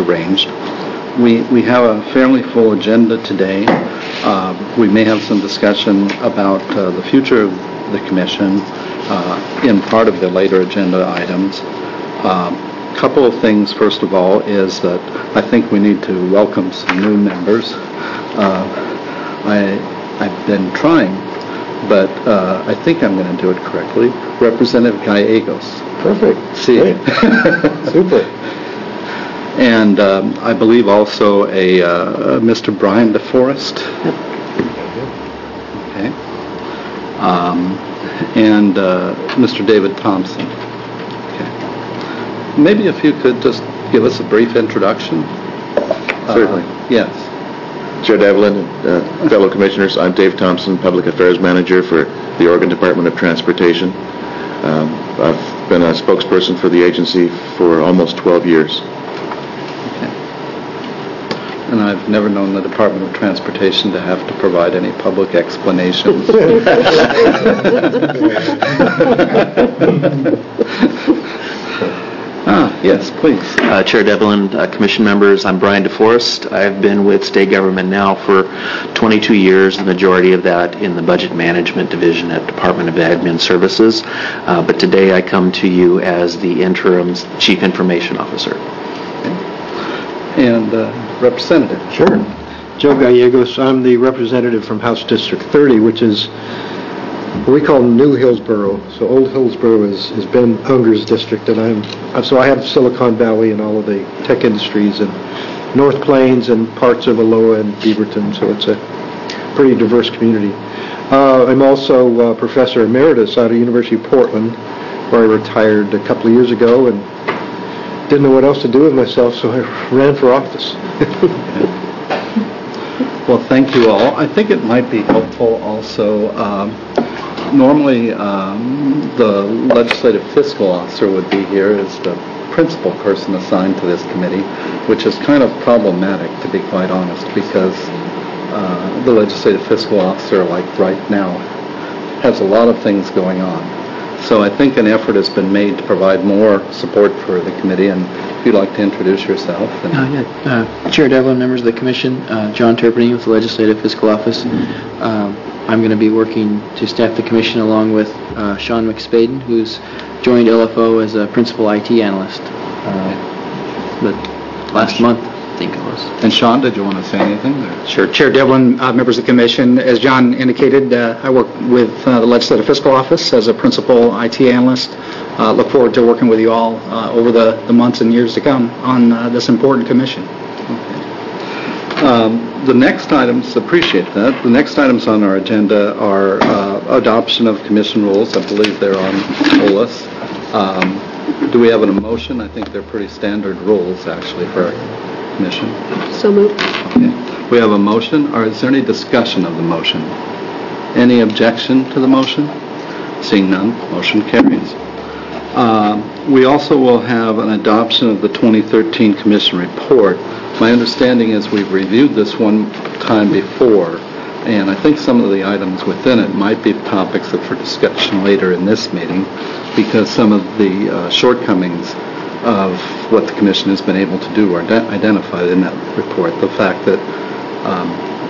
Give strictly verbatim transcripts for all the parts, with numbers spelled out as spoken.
arranged. We, we have a fairly full agenda today. Uh, we may have some discussion about uh, the future of the commission uh, in part of the later agenda items. A uh, couple of things, first of all, is that I think we need to welcome some new members. Uh, I, I've been trying, but uh, I think I'm going to do it correctly. Representative Gallegos. Perfect. See. Super. And um, I believe also a uh, Mister Brian DeForest. Okay. Um, and uh, Mister David Thompson. Okay. Maybe if you could just give us a brief introduction. Certainly. Uh, yes. Chair Devlin, uh, fellow commissioners, I'm Dave Thompson, Public Affairs Manager for the Oregon Department of Transportation. Um, I've been a spokesperson for the agency for almost twelve years. And I've never known the Department of Transportation to have to provide any public explanations. ah, yes, please. Uh, Chair Devlin, uh, Commission members, I'm Brian DeForest. I've been with state government now for twenty-two years, the majority of that in the Budget Management Division at Department of Admin Services. Uh, but today I come to you as the interim Chief Information Officer. Okay. And uh, Representative. Sure. Joe Gallegos. I'm the representative from House District thirty, which is what we call New Hillsborough. So Old Hillsborough is, is Ben Unger's district, and I'm so I have Silicon Valley and all of the tech industries and North Plains and parts of Aloha and Beaverton. So it's a pretty diverse community. Uh, I'm also uh, Professor Emeritus out of University of Portland, where I retired a couple of years ago and didn't know what else to do with myself, so I ran for office. Well, thank you all. I think it might be helpful also. Um, normally, um, the legislative fiscal officer would be here as the principal person assigned to this committee, which is kind of problematic, to be quite honest, because uh, the legislative fiscal officer, like right now, has a lot of things going on. So I think an effort has been made to provide more support for the committee, and if you'd like to introduce yourself. And uh, yeah. uh, Chair Devlin, members of the Commission, uh, John Turpany with the Legislative Fiscal Office. Mm-hmm. um, I'm going to be working to staff the Commission along with uh, Sean McSpaden, who's joined L F O as a Principal I T Analyst uh, but last month, I think it was. And Sean, did you want to say anything there? Sure. Chair Devlin, uh, members of the Commission, as John indicated, uh, I work with uh, the Legislative Fiscal Office as a Principal I T Analyst. Uh, look forward to working with you all uh, over the, the months and years to come on uh, this important commission. Okay. Um, the next items, appreciate that. The next items on our agenda are uh, adoption of Commission rules. I believe they're on the list. Um, do we have an motion? I think they're pretty standard rules, actually, for our Commission. So moved. Okay. We have a motion, or is there any discussion of the motion? Any objection to the motion? Seeing none, motion carries. Uh, we also will have an adoption of the twenty thirteen Commission report. My understanding is we've reviewed this one time before, and I think some of the items within it might be topics that for discussion later in this meeting, because some of the uh, shortcomings of what the Commission has been able to do are de- identified in that report. The fact that, um,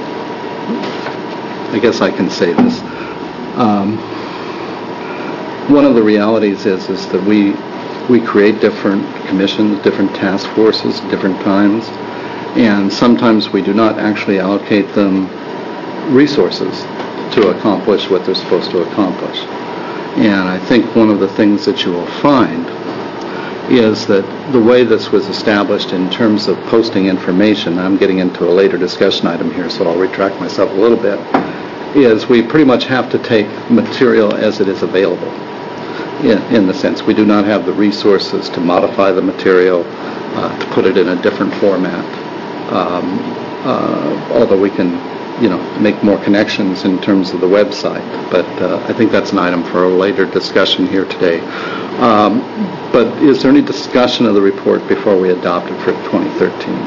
I guess I can say this, um, one of the realities is is that we we create different commissions, different task forces, different times, and sometimes we do not actually allocate them resources to accomplish what they're supposed to accomplish. And I think one of the things that you will find is that the way this was established in terms of posting information, I'm getting into a later discussion item here, so I'll retract myself a little bit, is we pretty much have to take material as it is available. In, in the sense, we do not have the resources to modify the material, uh, to put it in a different format, um, uh, although we can, you know, make more connections in terms of the website. But uh, I think that's an item for a later discussion here today. Um, but is there any discussion of the report before we adopt it for twenty thirteen?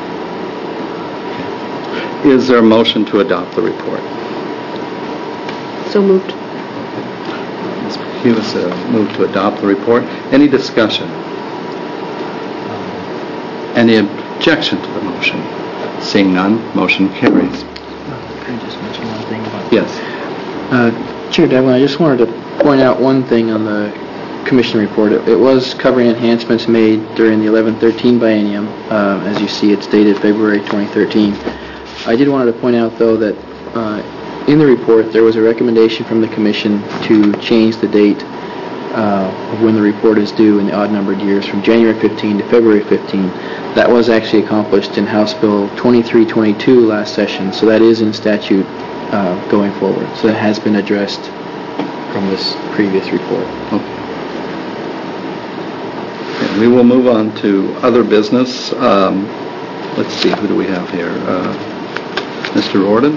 Is there a motion to adopt the report? So moved. Miz Hughes uh, moved to adopt the report. Any discussion? Any objection to the motion? Seeing none, motion carries. Can I just mention one thing about Yes. Uh, Chair Devlin, I just wanted to point out one thing on the commission report. It it was covering enhancements made during the eleven thirteen biennium. Uh, As you see, it's dated February twenty thirteen. I did want to point out, though, that uh, in the report, there was a recommendation from the commission to change the date uh, of when the report is due in the odd-numbered years from January fifteenth to February fifteenth. That was actually accomplished in House Bill twenty-three twenty-two last session, so that is in statute uh, going forward. So that has been addressed from this previous report. Okay. Okay, we will move on to other business. Um, Let's see, who do we have here? Uh, Mister Orden?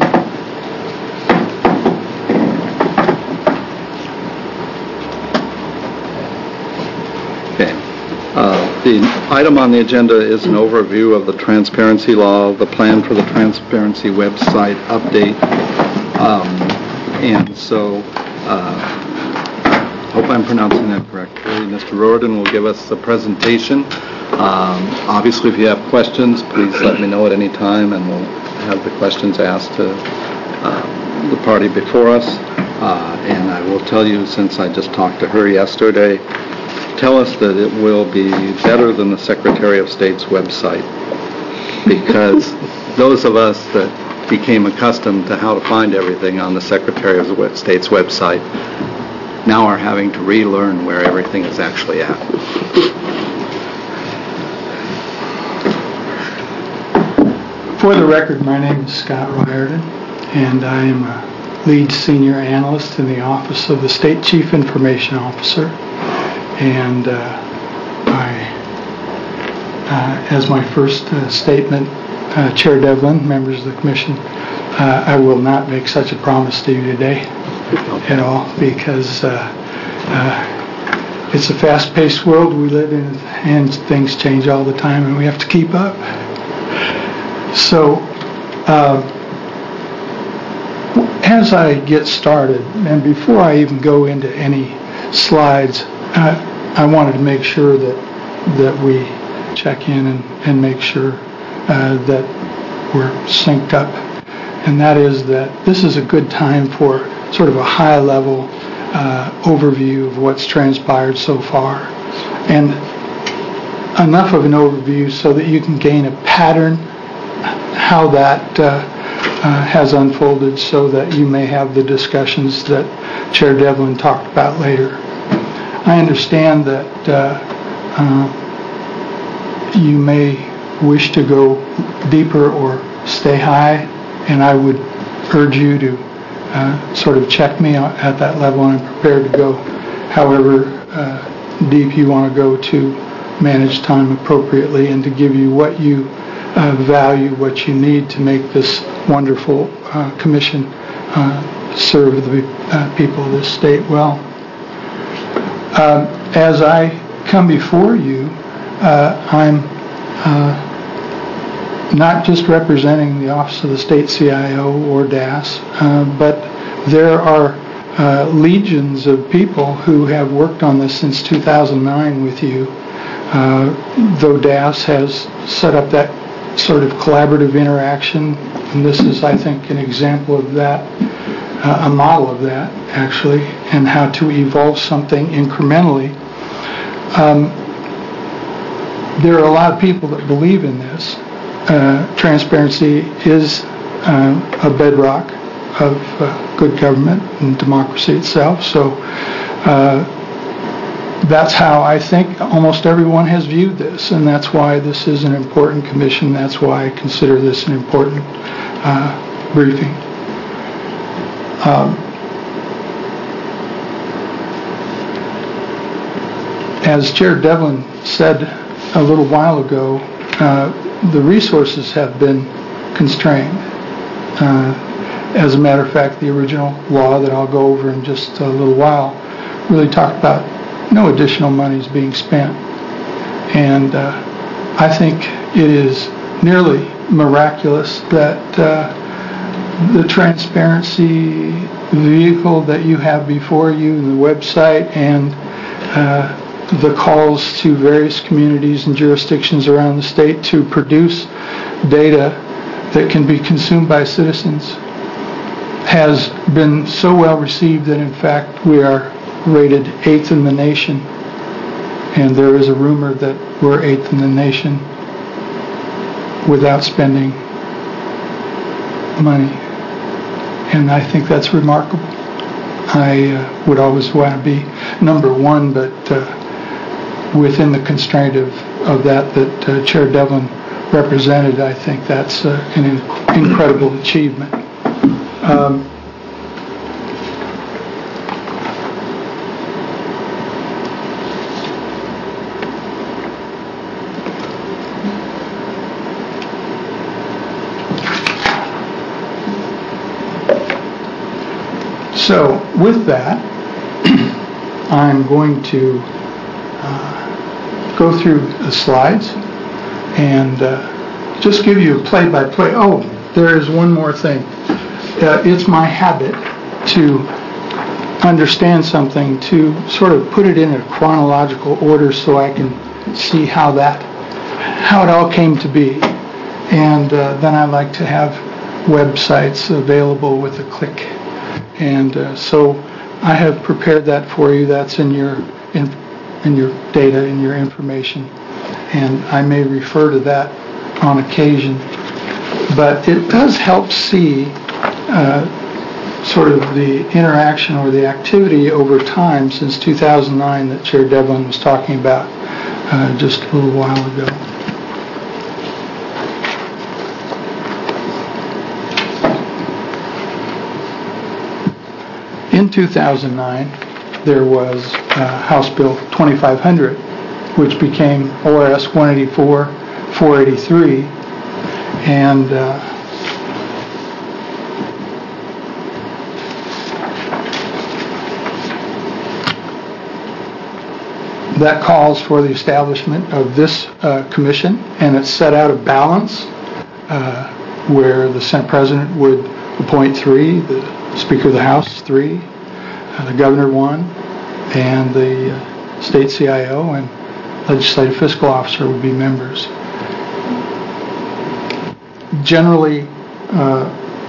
Okay. Uh, The item on the agenda is an overview of the transparency law, the plan for the transparency website update. Um, And so, uh, hope I'm pronouncing that correctly. Mister Orden will give us the presentation. Um, Obviously, if you have questions, please let me know at any time, and we'll have the questions asked to uh, the party before us. Uh, And I will tell you, since I just talked to her yesterday, tell us that it will be better than the Secretary of State's website, because those of us that became accustomed to how to find everything on the Secretary of State's website now are having to relearn where everything is actually at. For the record, my name is Scott Riordan, and I am a lead senior analyst in the Office of the State Chief Information Officer. And uh, I, uh, as my first uh, statement, uh, Chair Devlin, members of the Commission, uh, I will not make such a promise to you today at all, because uh, uh, it's a fast-paced world we live in, and things change all the time, and we have to keep up. So, uh, as I get started, and before I even go into any slides, uh, I wanted to make sure that that we check in and, and make sure uh, that we're synced up. And that is that this is a good time for sort of a high-level uh, overview of what's transpired so far. And enough of an overview so that you can gain a pattern how that uh, uh, has unfolded, so that you may have the discussions that Chair Devlin talked about later. I understand that uh, uh, you may wish to go deeper or stay high, and I would urge you to uh, sort of check me at that level, and I'm prepared to go however uh, deep you want to go to manage time appropriately and to give you what you uh, value, what you need to make this wonderful uh, commission uh, serve the uh, people of this state well. Uh, as I come before you, uh, I'm uh, not just representing the Office of the State C I O or D A S, uh, but there are uh, legions of people who have worked on this since two thousand nine with you, uh, though D A S has set up that sort of collaborative interaction, and this is, I think, an example of that, uh, a model of that, actually, and how to evolve something incrementally. Um, there are a lot of people that believe in this. Uh, transparency is uh, a bedrock of uh, good government and democracy itself. So uh, that's how I think almost everyone has viewed this, and that's why this is an important commission. That's why I consider this an important uh, briefing. Um, as Chair Devlin said a little while ago, uh, the resources have been constrained. Uh, as a matter of fact, the original law that I'll go over in just a little while really talked about no additional monies being spent. And uh, I think it is nearly miraculous that uh, the transparency vehicle that you have before you, the website, and uh, the calls to various communities and jurisdictions around the state to produce data that can be consumed by citizens has been so well received that in fact we are rated eighth in the nation, and there is a rumor that we're eighth in the nation without spending money, and I think that's remarkable. I uh, would always want to be number one, but uh, within the constraint of, of that that uh, Chair Devlin represented, I think that's uh, an in- incredible achievement. Um, So with that, I'm going to uh, go through the slides and uh, just give you a play-by-play. Oh, there is one more thing. Uh, it's my habit to understand something, to sort of put it in a chronological order so I can see how that, how it all came to be. And uh, then I like to have websites available with a click. And uh, so I have prepared that for you. That's in your in, in your data, in your information, and I may refer to that on occasion. But it does help see uh, sort of the interaction or the activity over time since two thousand nine that Chair Devlin was talking about uh, just a little while ago. In two thousand nine, there was uh, House Bill twenty-five hundred, which became O R S one eighty-four four eighty-three, and uh, that calls for the establishment of this uh, commission, and it set out a balance uh, where the Senate President would appoint three, the Speaker of the House three, uh, the Governor one, and the uh, State C I O and Legislative Fiscal Officer would be members. Generally, uh,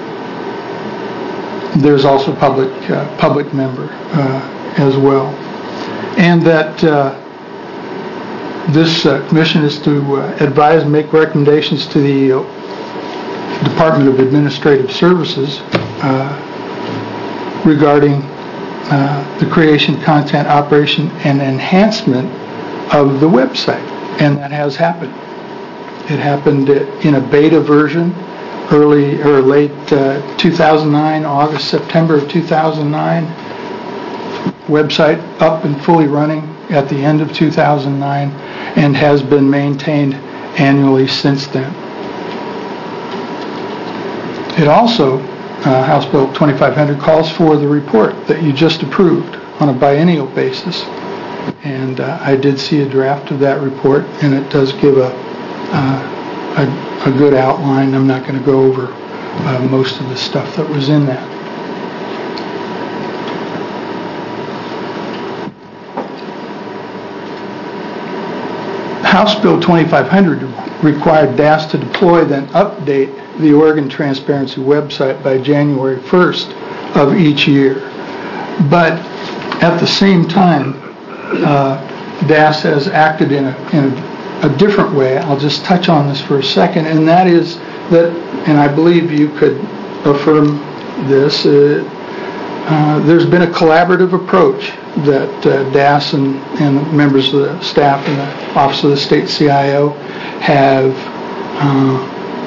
there's also public uh, public member uh, as well, and that uh, this uh, commission is to uh, advise and make recommendations to the uh, Department of Administrative Services uh, regarding uh, the creation, content, operation, and enhancement of the website, and that has happened. It happened in a beta version early or late uh, two thousand nine, August, September of two thousand nine. Website up and fully running at the end of two thousand nine, and has been maintained annually since then. It also, uh, House Bill twenty-five hundred calls for the report that you just approved on a biennial basis. And uh, I did see a draft of that report, and it does give a, uh, a, a good outline. I'm not going to go over uh, most of the stuff that was in that. House Bill twenty-five hundred required D A S to deploy, then update the Oregon Transparency website by January first of each year. But at the same time, uh, D A S has acted in, a, in a, a different way. I'll just touch on this for a second, and that is that, and I believe you could affirm this, uh, uh, there's been a collaborative approach that uh, D A S and, and members of the staff and the Office of the State C I O have uh,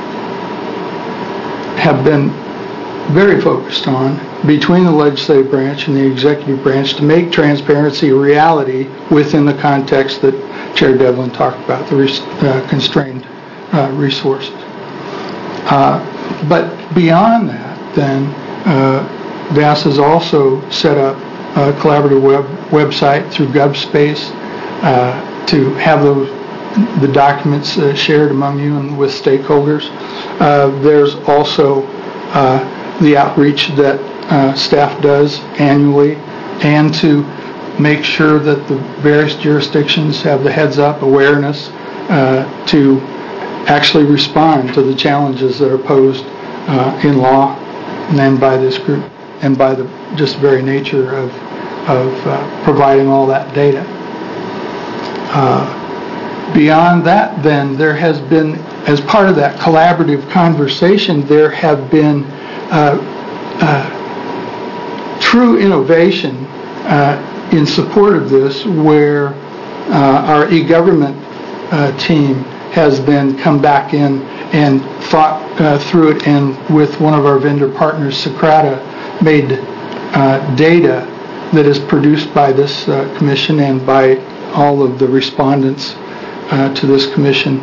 have been very focused on between the legislative branch and the executive branch to make transparency a reality within the context that Chair Devlin talked about, the res- uh, constrained uh, resources. Uh, but beyond that, then, uh, D A S has also set up a collaborative web website through GovSpace uh, to have those the documents uh, shared among you and with stakeholders. Uh, there's also uh, the outreach that uh, staff does annually, and to make sure that the various jurisdictions have the heads-up awareness uh, to actually respond to the challenges that are posed uh, in law and then by this group and by the just very nature of, of uh, providing all that data. Uh, beyond that, then, there has been, as part of that collaborative conversation, there have been uh, uh, true innovation uh, in support of this, where uh, our e-government uh, team has then come back in and thought uh, through it, and with one of our vendor partners, Socrata, made uh, data that is produced by this uh, commission and by all of the respondents uh, to this commission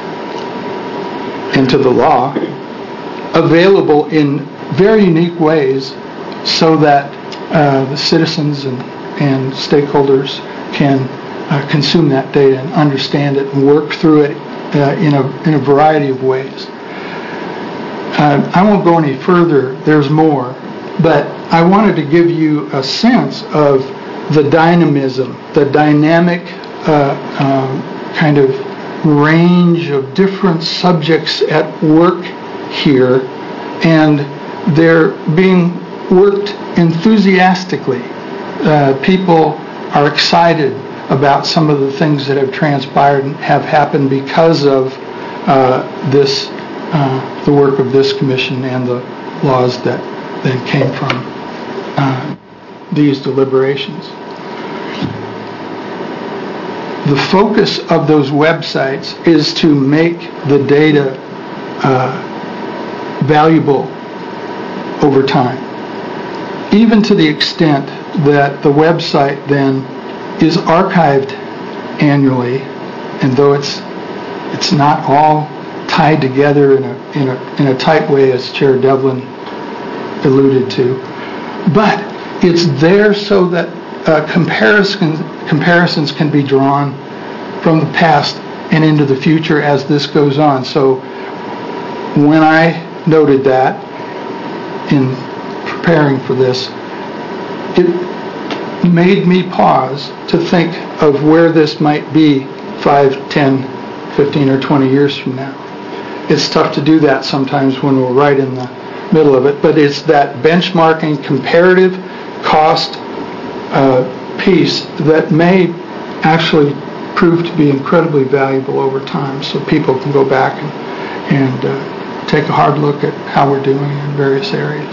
and to the law, available in very unique ways so that uh, the citizens and, and stakeholders can uh, consume that data and understand it and work through it uh, in a in a variety of ways. Uh, I won't go any further. There's more, but I wanted to give you a sense of the dynamism, the dynamic uh, um, kind of range of different subjects at work here, and they're being worked enthusiastically. Uh, people are excited about some of the things that have transpired and have happened because of uh, this, uh, the work of this commission and the laws that, that came from uh, these deliberations. The focus of those websites is to make the data uh, valuable over time, even to the extent that the website then is archived annually, and though it's it's not all tied together in a in a in a tight way, as Chair Devlin alluded to, but it's there so that uh, comparisons comparisons can be drawn from the past and into the future as this goes on. So when I noted that in preparing for this, it made me pause to think of where this might be five, ten, fifteen, or twenty years from now. It's tough to do that sometimes when we're right in the middle of it, but it's that benchmarking, comparative cost uh, piece that may actually prove to be incredibly valuable over time, so people can go back and, and uh, take a hard look at how we're doing in various areas.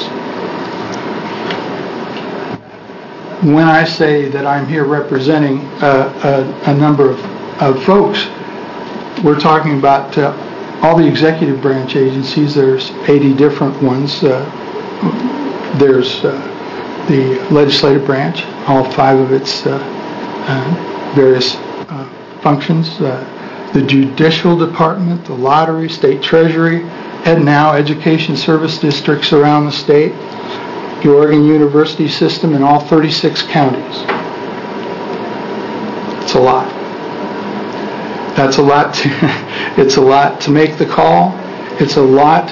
When I say that I'm here representing uh, a, a number of, of folks, we're talking about uh, all the executive branch agencies. There's eighty different ones. Uh, there's uh, the legislative branch, all five of its uh, uh, various uh, functions, uh, the judicial department, the lottery, state treasury, and now education service districts around the state, the Oregon University system in all thirty-six counties. It's a lot. That's a lot to, it's a lot to make the call. It's a lot,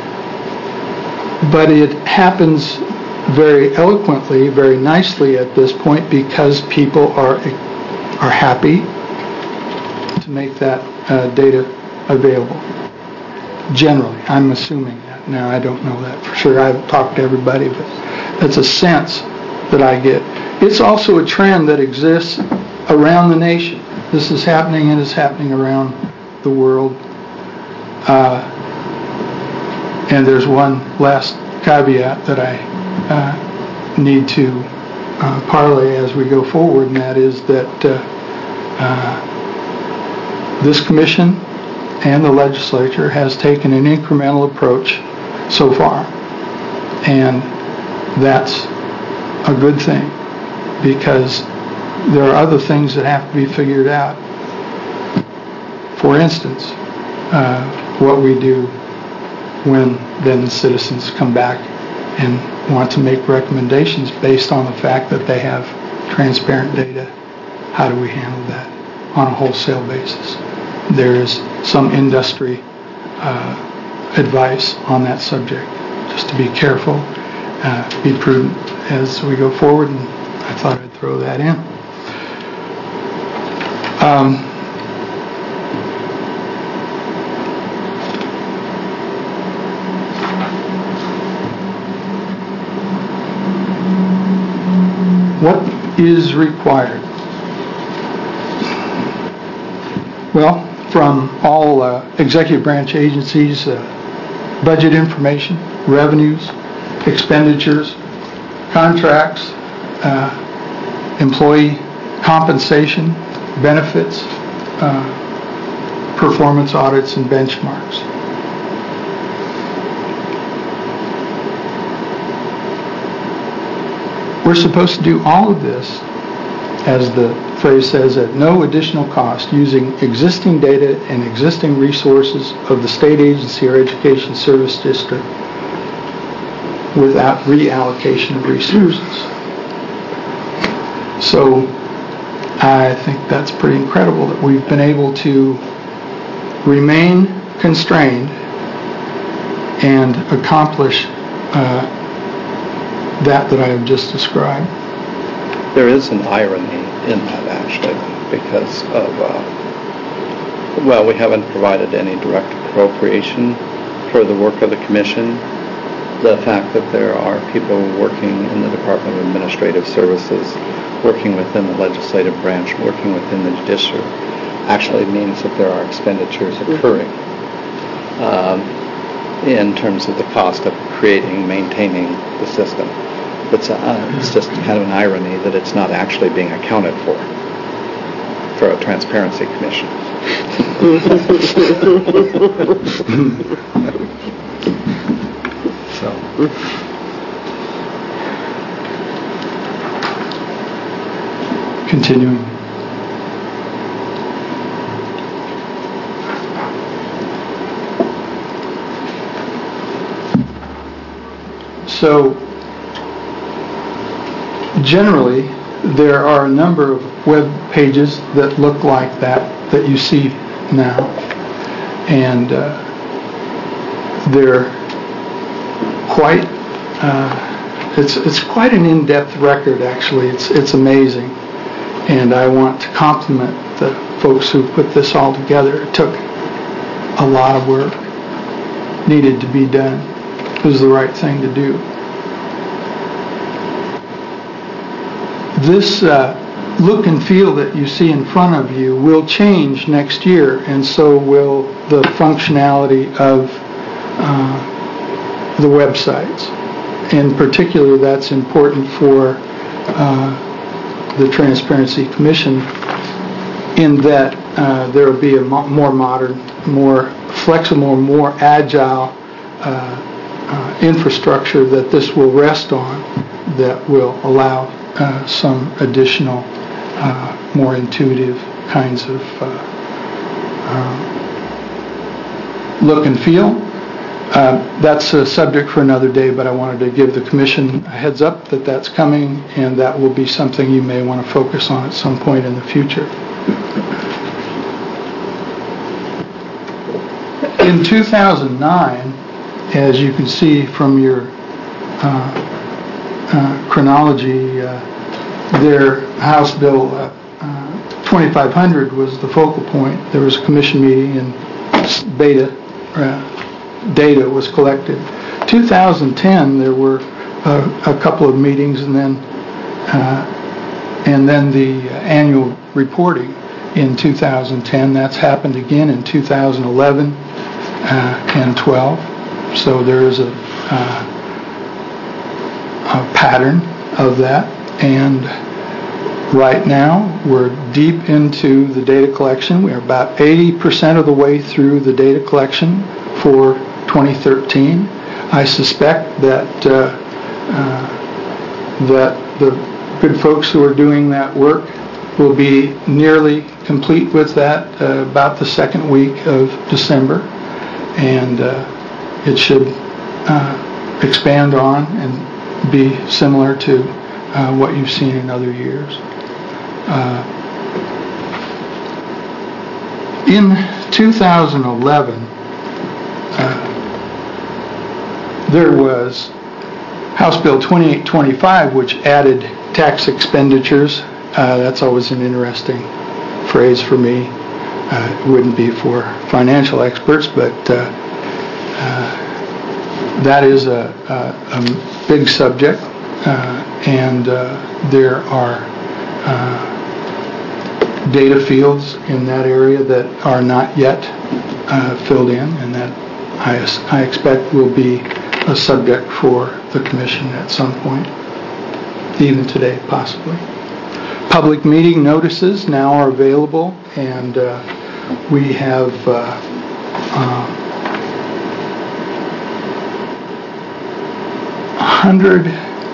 but it happens very eloquently, very nicely at this point, because people are are happy to make that uh, data available. Generally, I'm assuming that. Now, I don't know that for sure. I've talked to everybody, but that's a sense that I get. It's also a trend that exists around the nation. This is happening, and is happening around the world. Uh, and there's one last caveat that I uh, need to uh, parlay as we go forward, and that is that uh, uh, this commission and the legislature has taken an incremental approach so far, and that's a good thing, because there are other things that have to be figured out. For instance, uh, what we do when then the citizens come back and want to make recommendations based on the fact that they have transparent data. How do we handle that on a wholesale basis? There is some industry uh, advice on that subject, just to be careful, uh, be prudent as we go forward, and I thought I'd throw that in. Um, What is required? Well, from all uh, executive branch agencies, uh, budget information, revenues, expenditures, contracts, uh, employee compensation, benefits, uh, performance audits, and benchmarks. We're supposed to do all of this, as the phrase says, at no additional cost, using existing data and existing resources of the state agency or education service district without reallocation of resources. So I think that's pretty incredible that we've been able to remain constrained and accomplish uh, that that I have just described. There is an irony in that, actually, because of, uh, well, we haven't provided any direct appropriation for the work of the commission. The fact that there are people working in the Department of Administrative Services, working within the legislative branch, working within the judiciary, actually means that there are expenditures occurring um, in terms of the cost of creating, maintaining the system. It's, uh, it's just kind of an irony that it's not actually being accounted for for a transparency commission. So. Continuing. So, generally, there are a number of web pages that look like that, that you see now. And uh, they're quite, uh, it's, it's quite an in-depth record, actually. It's, it's amazing. And I want to compliment the folks who put this all together. It took a lot of work, needed to be done. It was the right thing to do. This uh, look and feel that you see in front of you will change next year, and so will the functionality of uh, the websites. In particular, that's important for uh, the Transparency Commission, in that uh, there will be a mo- more modern, more flexible, more agile uh, uh, infrastructure that this will rest on, that will allow uh, some additional, uh, more intuitive kinds of uh, uh, look and feel. Uh, that's a subject for another day, but I wanted to give the Commission a heads up that that's coming, and that will be something you may want to focus on at some point in the future. In two thousand nine, as you can see from your uh, uh, chronology, uh, their House Bill uh, uh, twenty-five hundred was the focal point. There was a Commission meeting, and beta uh, data was collected. two thousand ten, there were uh, a couple of meetings, and then uh, and then the annual reporting in two thousand ten. That's happened again in two thousand eleven uh, and twelve. So there is a, uh, a pattern of that, and right now we're deep into the data collection. We're about eighty percent of the way through the data collection for twenty thirteen. I suspect that uh, uh, that the good folks who are doing that work will be nearly complete with that uh, about the second week of December, and uh, it should uh, expand on and be similar to uh, what you've seen in other years. Uh, in two thousand eleven, uh, there was House Bill twenty-eight twenty-five, which added tax expenditures. Uh, that's always an interesting phrase for me. Uh, It wouldn't be for financial experts, but uh, uh, that is a, a, a big subject, uh, and uh, there are uh, data fields in that area that are not yet uh, filled in, and that I, I expect will be a subject for the commission at some point, even today possibly. Public meeting notices now are available, and uh, we have uh, uh, one hundred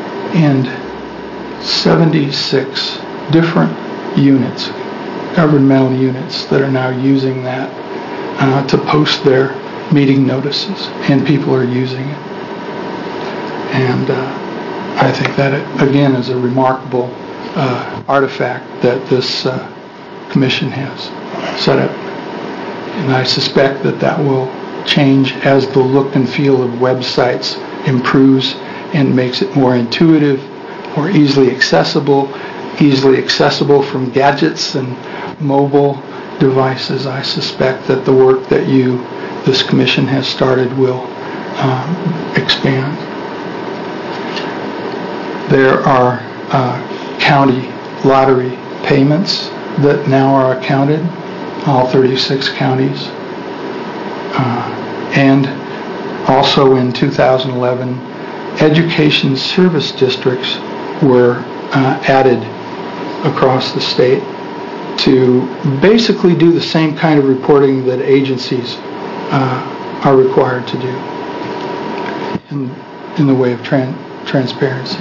seventy-six different units, governmental units, that are now using that uh, to post their meeting notices, and people are using it. And uh, I think that, it, again, is a remarkable uh, artifact that this uh, commission has set up. And I suspect that that will change as the look and feel of websites improves and makes it more intuitive, more easily accessible, easily accessible from gadgets and mobile devices. I suspect that the work that you, this commission has started, will um, expand. There are uh, county lottery payments that now are accounted, all thirty-six counties. Uh, and also in two thousand eleven, education service districts were uh, added across the state to basically do the same kind of reporting that agencies uh, are required to do in, in the way of tran- transparency.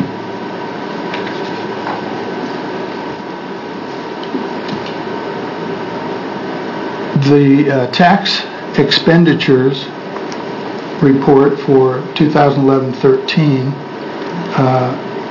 The uh, tax expenditures report for two thousand eleven thirteen uh,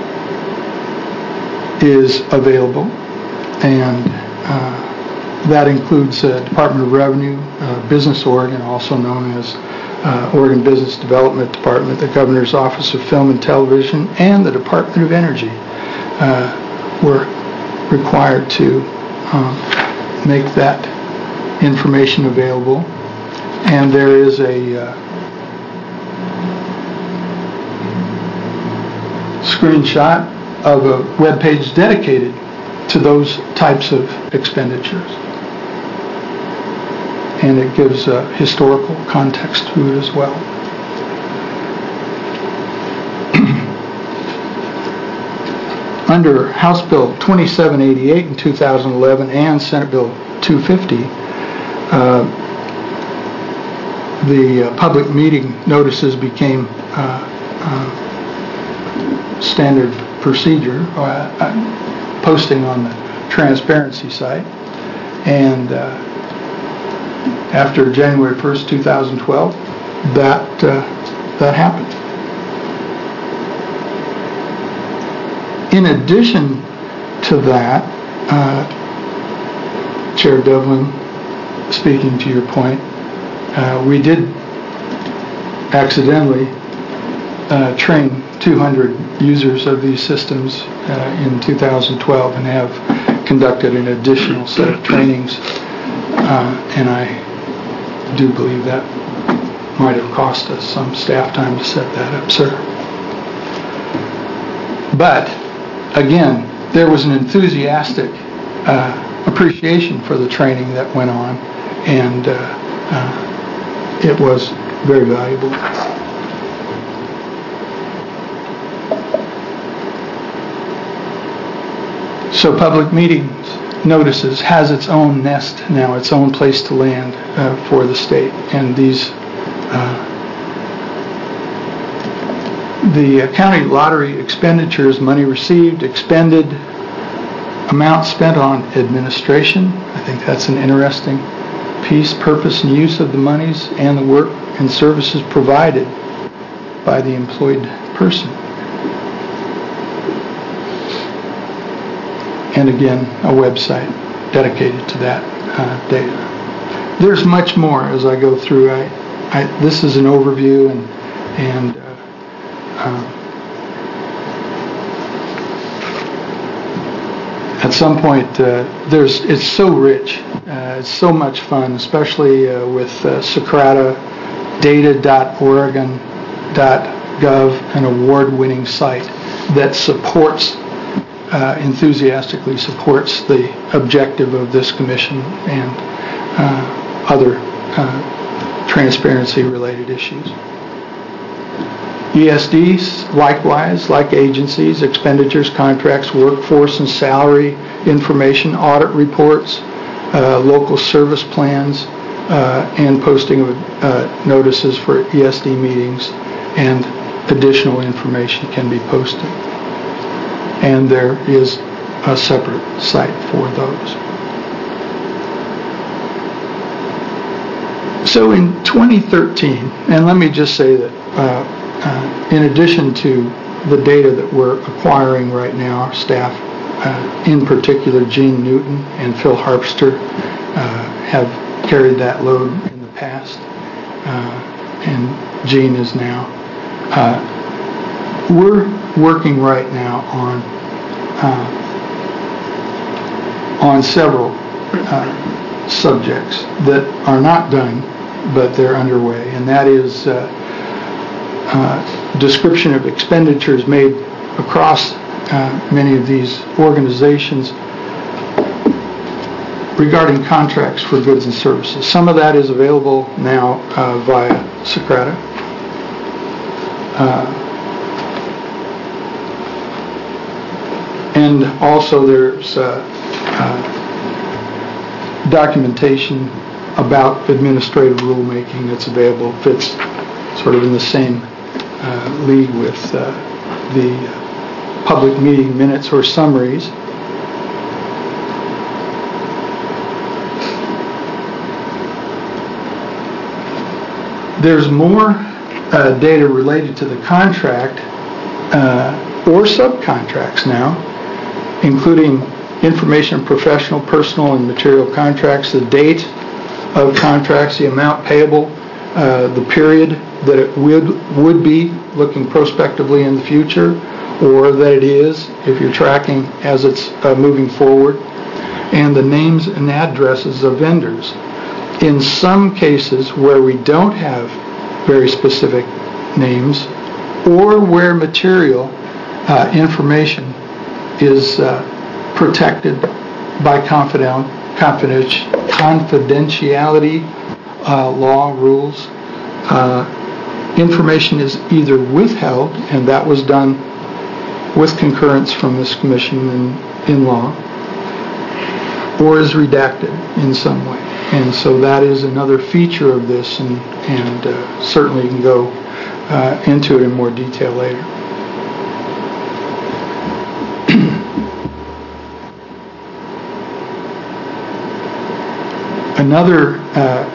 is available, and uh, that includes uh, Department of Revenue, uh, Business Oregon, also known as uh, Oregon Business Development Department, the Governor's Office of Film and Television, and the Department of Energy uh, were required to um, make that information available. And there is a uh, screenshot of a web page dedicated to those types of expenditures, and it gives uh, historical context to it as well. Under House Bill twenty-seven eighty-eight in two thousand eleven and Senate Bill two fifty, uh, the uh, public meeting notices became uh, uh, standard procedure, uh, uh, posting on the transparency site, and uh, after January first, two thousand twelve, that uh, that happened. In addition to that, uh, Chair Devlin, speaking to your point, uh, we did accidentally uh, train two hundred users of these systems uh, in two thousand twelve, and have conducted an additional set of trainings, uh, and I do believe that might have cost us some staff time to set that up, sir. But again, there was an enthusiastic uh, appreciation for the training that went on, and uh, uh, it was very valuable. So public meetings notices has its own nest now, its own place to land uh, for the state, and these uh, the county lottery expenditures, money received, expended, amount spent on administration. I think that's an interesting piece. Purpose and use of the monies, and the work and services provided by the employed person. And again, a website dedicated to that uh, data. There's much more as I go through. I, I this is an overview, and and uh, uh, at some point, uh, there's it's so rich, uh, it's so much fun, especially uh, with uh, Socrata, data dot oregon dot gov, an award-winning site that supports, uh, enthusiastically supports the objective of this commission and uh, other uh, transparency-related issues. E S Ds, likewise, like agencies, expenditures, contracts, workforce and salary information, audit reports, uh, local service plans, uh, and posting of uh, notices for E S D meetings, and additional information can be posted. And there is a separate site for those. So in twenty thirteen, and let me just say that uh, uh, in addition to the data that we're acquiring right now, our staff, uh, in particular Gene Newton and Phil Harpster, uh, have carried that load in the past, uh, and Gene is now. Uh, we're working right now on uh, on several uh, subjects that are not done, but they're underway, and that is uh, uh, description of expenditures made across uh, many of these organizations regarding contracts for goods and services. Some of that is available now uh, via Socrata. Uh, and also there's uh, uh, documentation about administrative rulemaking that's available, fits sort of in the same uh, league with uh, the public meeting minutes or summaries. There's more uh, data related to the contract uh, or subcontracts now, including information on professional, personal, and material contracts, the date of contracts, the amount payable, uh, the period that it would would be looking prospectively in the future, or that it is if you're tracking as it's uh, moving forward, and the names and addresses of vendors. In some cases where we don't have very specific names, or where material uh, information is uh, protected by confidential, confidential, confidentiality uh, law rules, uh, information is either withheld, and that was done with concurrence from this commission in, in law, or is redacted in some way. And so that is another feature of this, and, and uh, certainly you can go uh, into it in more detail later. Another uh,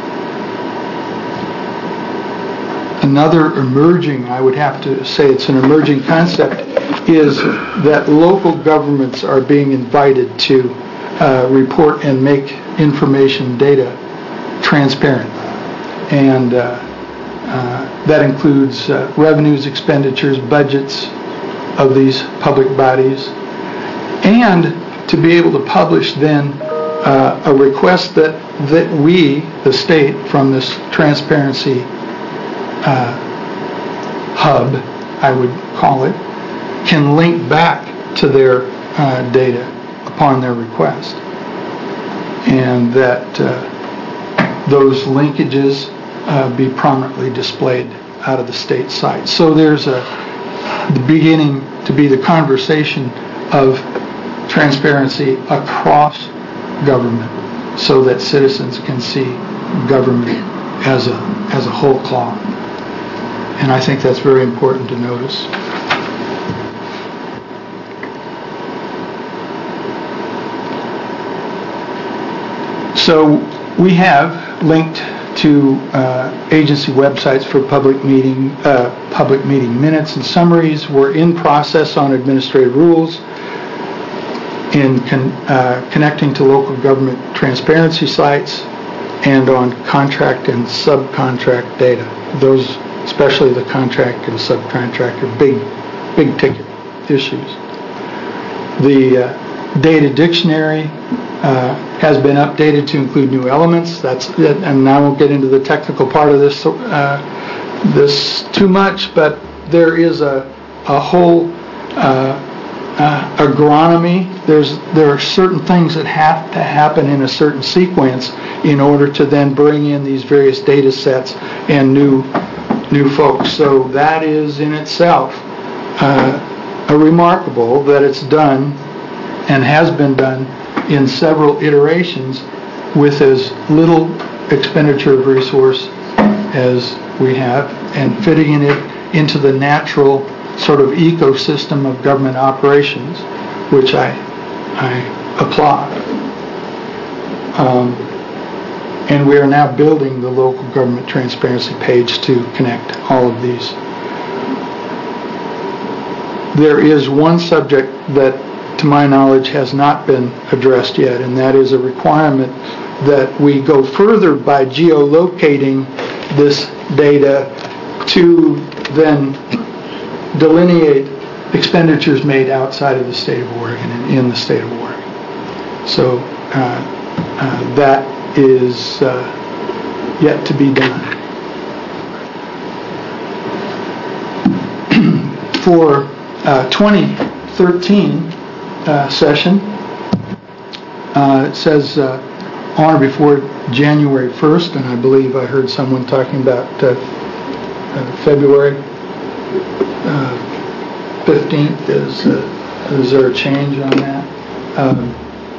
another emerging, I would have to say it's an emerging concept, is that local governments are being invited to uh, report and make information data transparent. And uh, uh, that includes uh, revenues, expenditures, budgets of these public bodies, and to be able to publish then uh, a request that, that we, the state, from this transparency uh, hub, I would call it, can link back to their uh, data upon their request. And that uh, those linkages uh, be prominently displayed out of the state site. So there's a the beginning to be the conversation of transparency across government, so that citizens can see government as a as a whole cloth. And I think that's very important to notice. So we have linked to uh, agency websites for public meeting, uh, public meeting minutes and summaries. We're in process on administrative rules, in con- uh, connecting to local government transparency sites, and on contract and subcontract data. Those, especially the contract and subcontract, are big, big ticket issues. The uh, data dictionary uh, has been updated to include new elements. That's it, and I won't get into the technical part of this uh, this too much, but there is a a whole uh, uh, agronomy. There's there are certain things that have to happen in a certain sequence in order to then bring in these various data sets and new new folks. So that is in itself uh, a remarkable that it's done and has been done in several iterations with as little expenditure of resource as we have, and fitting it into the natural sort of ecosystem of government operations, which I I applaud. Um, and we are now building the local government transparency page to connect all of these. There is one subject that, to my knowledge, has not been addressed yet, and that is a requirement that we go further by geolocating this data to then delineate expenditures made outside of the state of Oregon and in the state of Oregon. So uh, uh, that is uh, yet to be done. For uh, twenty thirteen uh, session, uh, it says uh, on or before January first, and I believe I heard someone talking about uh, uh, February uh, fifteenth. Is, uh, is there a change on that? Um,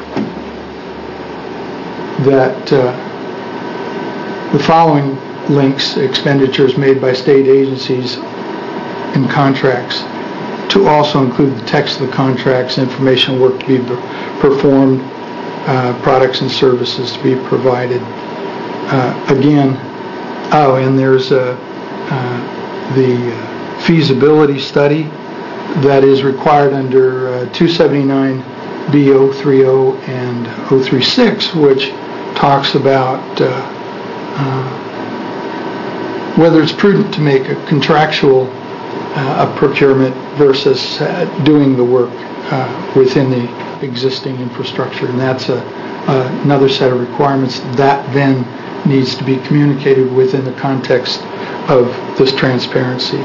that uh, the following links expenditures made by state agencies in contracts to also include the text of the contracts, information work to be performed, uh, products and services to be provided. Uh, again, oh, and there's uh, uh, the feasibility study that is required under uh, two seventy-nine B zero thirty and zero thirty-six, which talks about uh, uh, whether it's prudent to make a contractual uh, a procurement versus uh, doing the work uh, within the existing infrastructure, and that's a, uh, another set of requirements that then needs to be communicated within the context of this transparency.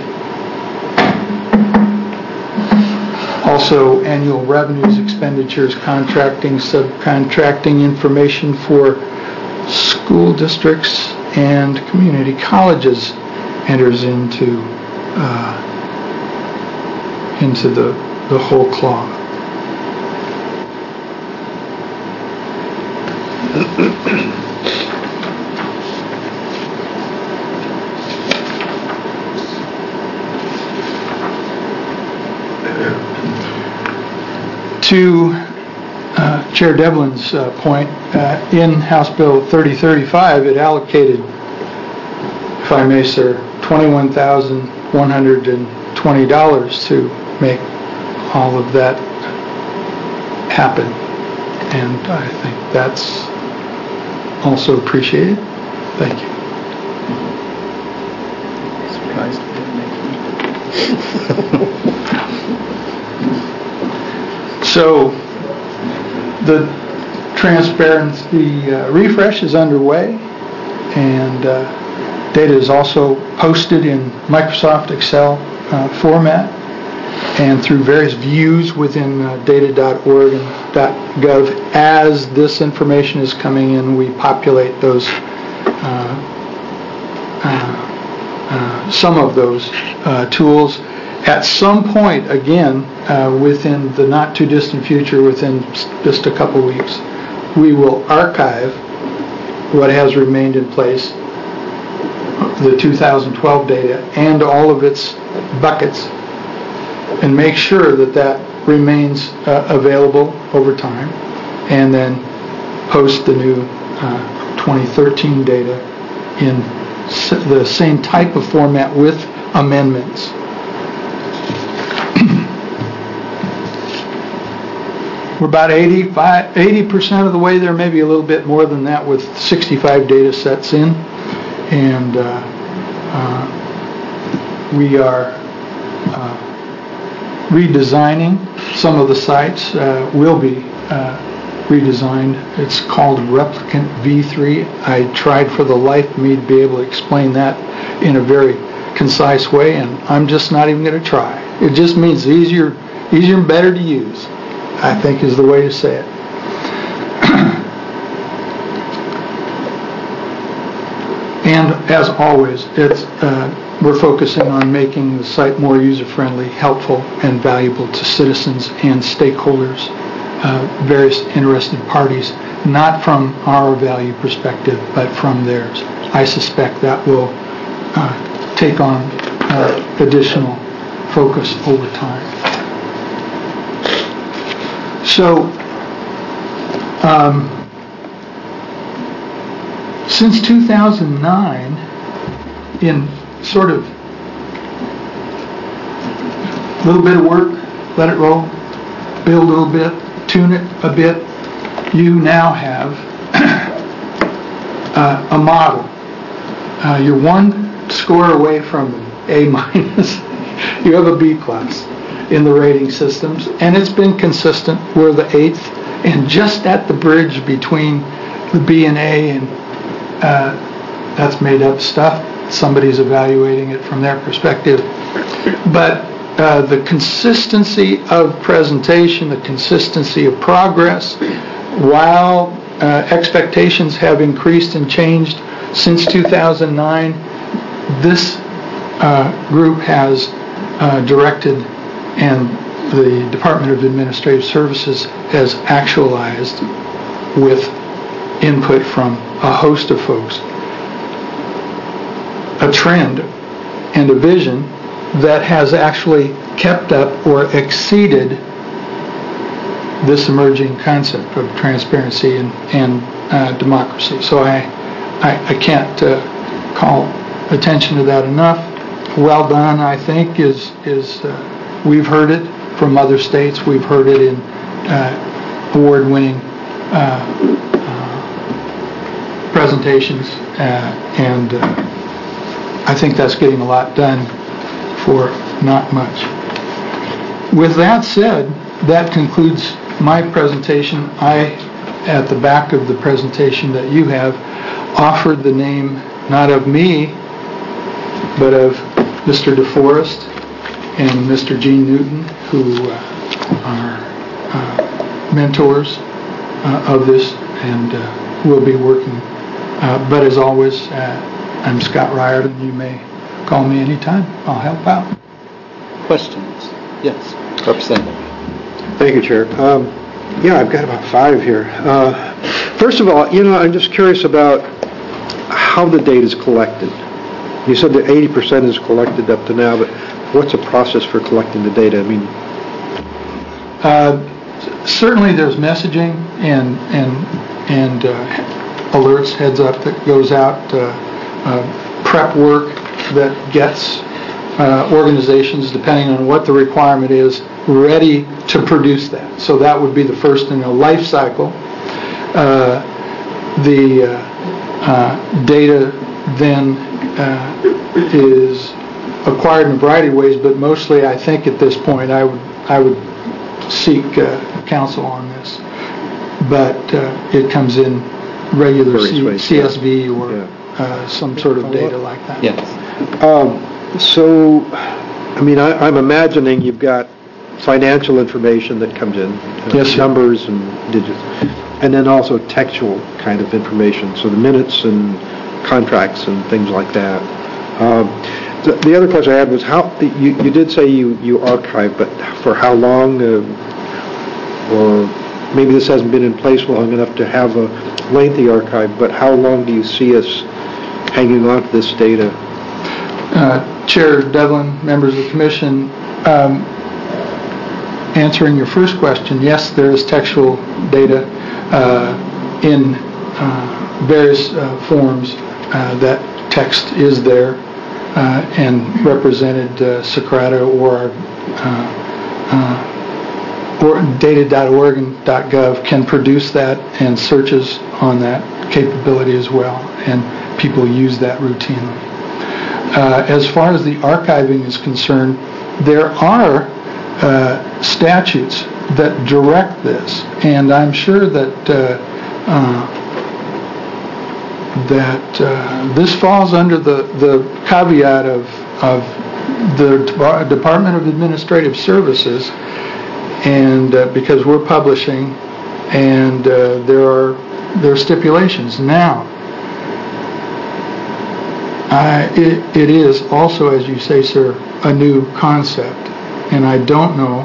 Also, annual revenues, expenditures, contracting, subcontracting information for school districts and community colleges enters into uh, into the, the whole cloth. To uh, Chair Devlin's uh, point, uh, in House Bill thirty thirty-five, it allocated, if I may, sir, twenty-one thousand one hundred twenty dollars to make all of that happen, and I think that's also appreciated. Thank you. Surprised we didn't make it. So the transparency uh, refresh is underway, and uh, data is also posted in Microsoft Excel uh, format and through various views within uh, data dot oregon dot gov. As this information is coming in, we populate those uh, uh, uh, some of those uh, tools. At some point, again, uh, within the not-too-distant future, within just a couple weeks, we will archive what has remained in place, the two thousand twelve data, and all of its buckets, and make sure that that remains uh, available over time, and then post the new uh, twenty thirteen data in s- the same type of format with amendments. We're about eighty-five, eighty percent of the way there, maybe a little bit more than that, with sixty-five data sets in. And uh, uh, we are uh, redesigning some of the sites. Uh, will be uh, redesigned. It's called Replicant V three. I tried for the life of me to be able to explain that in a very concise way, and I'm just not even going to try. It just means easier, easier and better to use, I think is the way to say it. And as always, it's uh, we're focusing on making the site more user-friendly, helpful, and valuable to citizens and stakeholders, uh, various interested parties, not from our value perspective, but from theirs. I suspect that will uh, take on uh, additional focus over time. So, um, since two thousand nine, in sort of a little bit of work, let it roll, build a little bit, tune it a bit, you now have uh, a model. Uh, you're one score away from A minus. You have a B plus in the rating systems, and it's been consistent. We're the eighth, and just at the bridge between the B and A, and uh, that's made up stuff. Somebody's evaluating it from their perspective. But uh, the consistency of presentation, the consistency of progress, while uh, expectations have increased and changed since two thousand nine, this uh, group has uh, directed, and the Department of Administrative Services has actualized with input from a host of folks, a trend and a vision that has actually kept up or exceeded this emerging concept of transparency and, and uh, democracy. So I, I, I can't uh, call attention to that enough. Well done, I think, is, is uh, we've heard it from other states. We've heard it in uh, award-winning uh, uh, presentations, uh, and uh, I think that's getting a lot done for not much. With that said, that concludes my presentation. I, at the back of the presentation that you have, offered the name not of me, but of Mister DeForest and Mister Gene Newton, who uh, are uh, mentors uh, of this and uh, will be working. Uh, but as always, uh, I'm Scott Riordan. You may call me anytime. I'll help out. Questions? Yes, Representative. Thank you, Chair. Um, yeah, I've got about five here. Uh, first of all, you know, I'm just curious about how the data is collected. You said that eighty percent is collected up to now, but what's the process for collecting the data? I mean, uh, certainly there's messaging and and and uh, alerts, heads up that goes out, uh, uh, prep work that gets uh, organizations, depending on what the requirement is, ready to produce that. So that would be the first in a life cycle. Uh, the uh, uh, data then uh, is acquired in a variety of ways, but mostly I think at this point I would I would seek uh, counsel on this. But uh, it comes in regular C- C S V or yeah. uh, some sort of data like that. Yes. Um, so, I mean, I, I'm imagining you've got financial information that comes in, uh, Yes, sir. numbers and digits, and then also textual kind of information, so the minutes and contracts and things like that. Um, the, the other question I had was how you, you did say you, you archive, but for how long? Uh, or maybe this hasn't been in place long enough to have a lengthy archive, but how long do you see us hanging on to this data? Uh, Chair Devlin, members of the Commission, um, answering your first question, yes, there is textual data uh, in uh, various uh, forms. Uh, that text is there uh, and represented uh, Socrata or uh, uh, or data dot oregon dot gov can produce that, and searches on that capability as well, and people use that routinely. Uh, as far as the archiving is concerned, there are uh, statutes that direct this, and I'm sure that uh, uh, that uh, this falls under the, the caveat of of the Depar- Department of Administrative Services, and uh, because we're publishing, and uh, there are there are stipulations now. I, it, it is also, as you say, sir, a new concept, and I don't know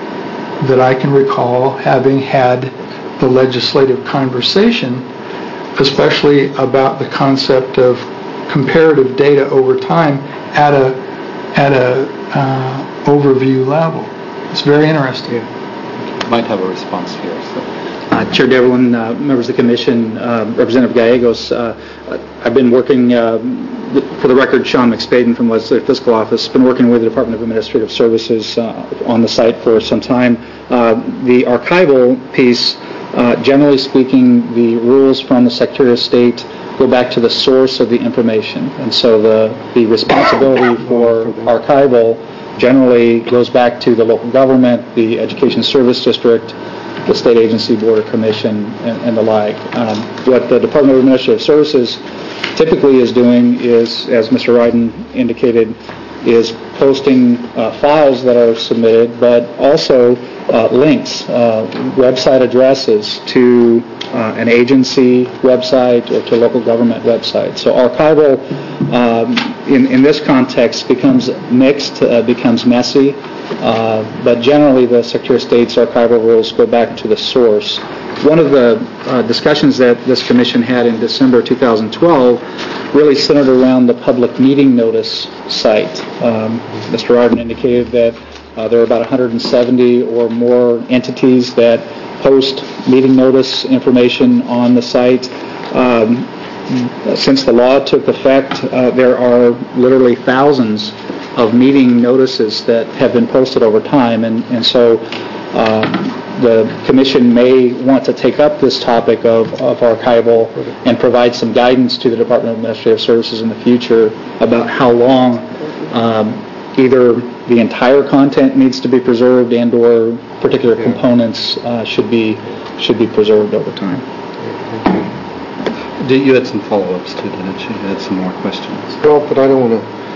that I can recall having had the legislative conversation, especially about the concept of comparative data over time at a at a uh, overview level. It's very interesting. Might have a response here. So. Uh, Chair Devlin, uh, members of the Commission, uh, Representative Gallegos, uh, I've been working, uh, for the record, Sean McSpaden from the Legislative Fiscal Office, been working with the Department of Administrative Services uh, on the site for some time. Uh, the archival piece, uh, generally speaking, the rules from the Secretary of State go back to the source of the information. And so the, the responsibility for archival generally goes back to the local government, the Education Service District, the state agency, board or commission, and, and the like. Um, what the Department of Administrative Services typically is doing is, as Mister Ryden indicated, is posting uh, files that are submitted, but also uh, links, uh, website addresses to uh, an agency website or to local government website. So archival, um, in, in this context, becomes mixed, uh, becomes messy. Uh, but generally, the Secretary of State's archival rules go back to the source. One of the uh, discussions that this commission had in December two thousand twelve really centered around the public meeting notice site. Um, Mister Arden indicated that uh, there are about one hundred seventy or more entities that post meeting notice information on the site. Um, since the law took effect, uh, there are literally thousands of meeting notices that have been posted over time, and, and so um, the Commission may want to take up this topic of, of archival and provide some guidance to the Department of Administrative Services in the future about how long um, either the entire content needs to be preserved and or particular yeah. components uh, should be should be preserved over time. Did you had some follow-ups too, didn't you? You had some more questions. Well, but I don't want to.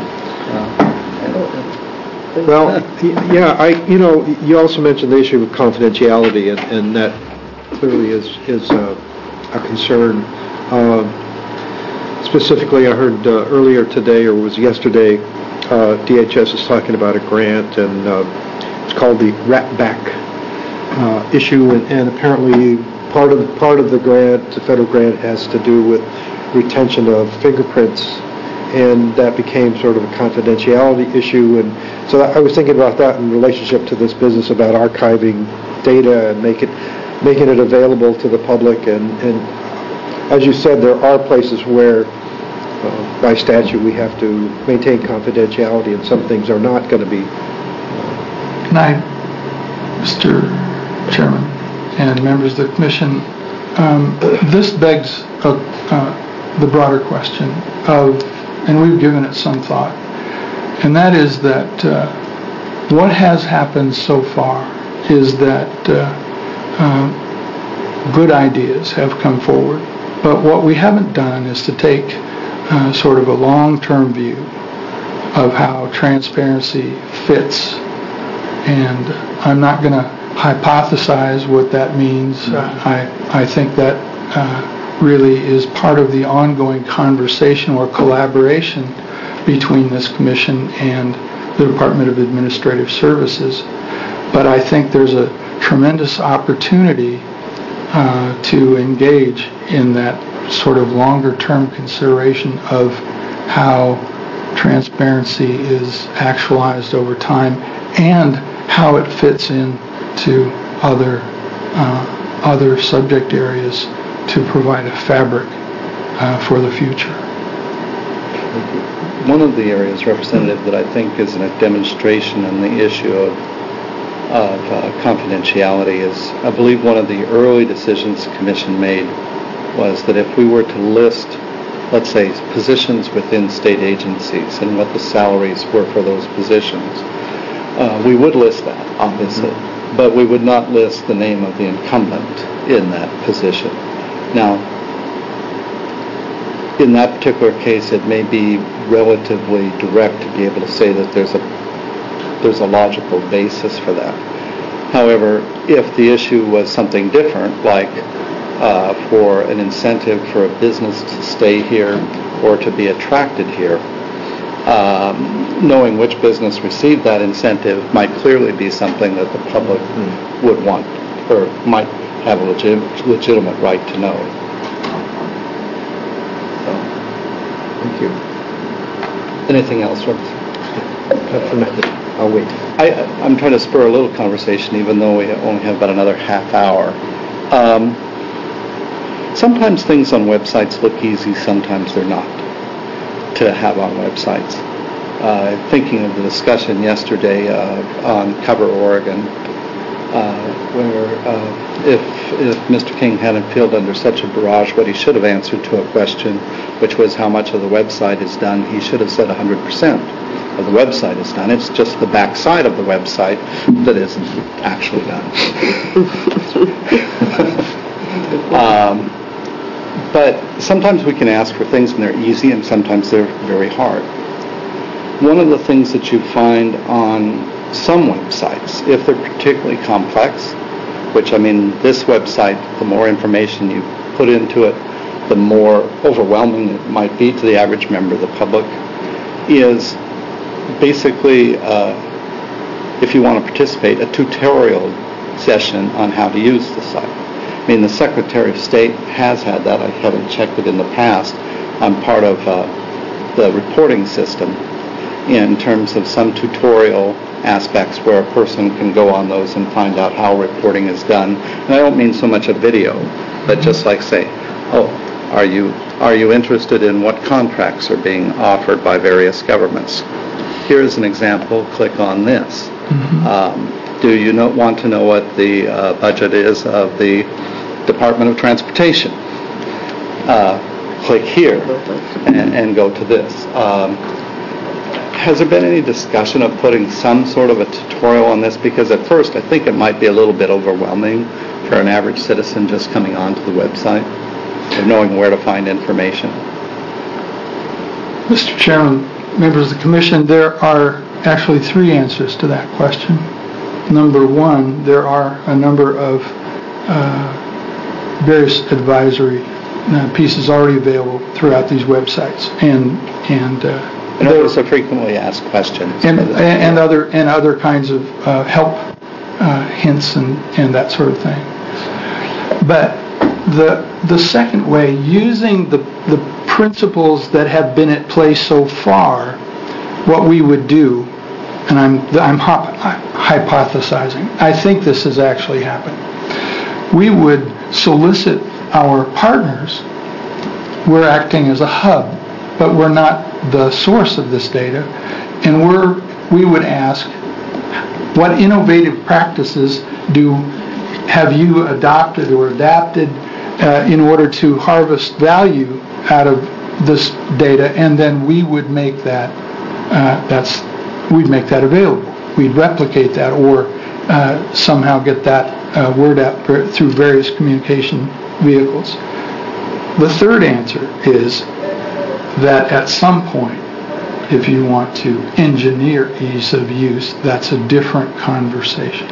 Well, yeah, I, you know, you also mentioned the issue of confidentiality, and, and that clearly is is uh, a concern. Uh, specifically, I heard uh, earlier today, or was yesterday, uh, D H S is talking about a grant, and uh, it's called the Rat Back uh, issue, and, and apparently part of the, part of the grant, the federal grant, has to do with retention of fingerprints. And that became sort of a confidentiality issue, and so I was thinking about that in relationship to this business about archiving data and make it, making it available to the public. And, and as you said, there are places where, uh, by statute, we have to maintain confidentiality, and some things are not going to be. Can I, Mister Chairman and members of the Commission, um, this begs a, uh, the broader question of, and we've given it some thought, and that is that uh, what has happened so far is that uh, uh, good ideas have come forward, but what we haven't done is to take uh, sort of a long-term view of how transparency fits, and I'm not going to hypothesize what that means. Mm-hmm. uh, I, I think that uh, really is part of the ongoing conversation or collaboration between this Commission and the Department of Administrative Services. But I think there's a tremendous opportunity uh, to engage in that sort of longer-term consideration of how transparency is actualized over time and how it fits in to other uh, other subject areas to provide a fabric uh, for the future. One of the areas, Representative, that I think is a demonstration on the issue of, of uh, confidentiality is, I believe one of the early decisions the Commission made was that if we were to list, let's say, positions within state agencies and what the salaries were for those positions, uh, we would list that, obviously. Mm-hmm. but we would not list the name of the incumbent in that position. Now, in that particular case, it may be relatively direct to be able to say that there's a there's a logical basis for that. However, if the issue was something different, like uh, for an incentive for a business to stay here or to be attracted here, um, knowing which business received that incentive might clearly be something that the public mm. would want or might have a legit, legitimate right to know. So, thank you. Anything else, Rick? I'll wait. I, I'm trying to spur a little conversation, even though we only have about another half hour. Um, sometimes things on websites look easy, sometimes they're not to have on websites. Uh, thinking of the discussion yesterday uh, on Cover Oregon, uh, where uh, if, if Mister King hadn't fielded under such a barrage, what he should have answered to a question, which was how much of the website is done, he should have said one hundred percent. Of the website is done. It's just the back side of the website that isn't actually done. um, but sometimes we can ask for things and they're easy, and sometimes they're very hard. One of the things that you find on some websites, if they're particularly complex, which I mean, this website, the more information you put into it, the more overwhelming it might be to the average member of the public, is basically, uh, if you want to participate, a tutorial session on how to use the site. I mean, the Secretary of State has had that. I haven't checked it in the past. I'm part of uh, the reporting system in terms of some tutorial aspects where a person can go on those and find out how reporting is done. And I don't mean so much a video, but just like say, oh, are you are you interested in what contracts are being offered by various governments? Here's an example, click on this. Mm-hmm. Um, do you know, want to know what the uh, budget is of the Department of Transportation? Uh, click here and, and go to this. Um, has there been any discussion of putting some sort of a tutorial on this? Because at first I think it might be a little bit overwhelming for an average citizen just coming onto the website and knowing where to find information. Mister Chairman, members of the Commission, there are actually three answers to that question. Number one, there are a number of uh, various advisory uh, pieces already available throughout these websites, and and uh, and those are frequently asked questions, and and other and other kinds of uh, help uh, hints and and that sort of thing. But the the second way, using the the principles that have been at play so far, what we would do, and I'm I'm hypothesizing, I think this has actually happened. We would solicit our partners. We're acting as a hub, but we're not the source of this data, and we're we would ask, what innovative practices do have you adopted or adapted uh, in order to harvest value out of this data, and then we would make that uh, that's we'd make that available. We'd replicate that, or uh, somehow get that uh, word out through various communication vehicles. The third answer is that at some point, if you want to engineer ease of use, that's a different conversation.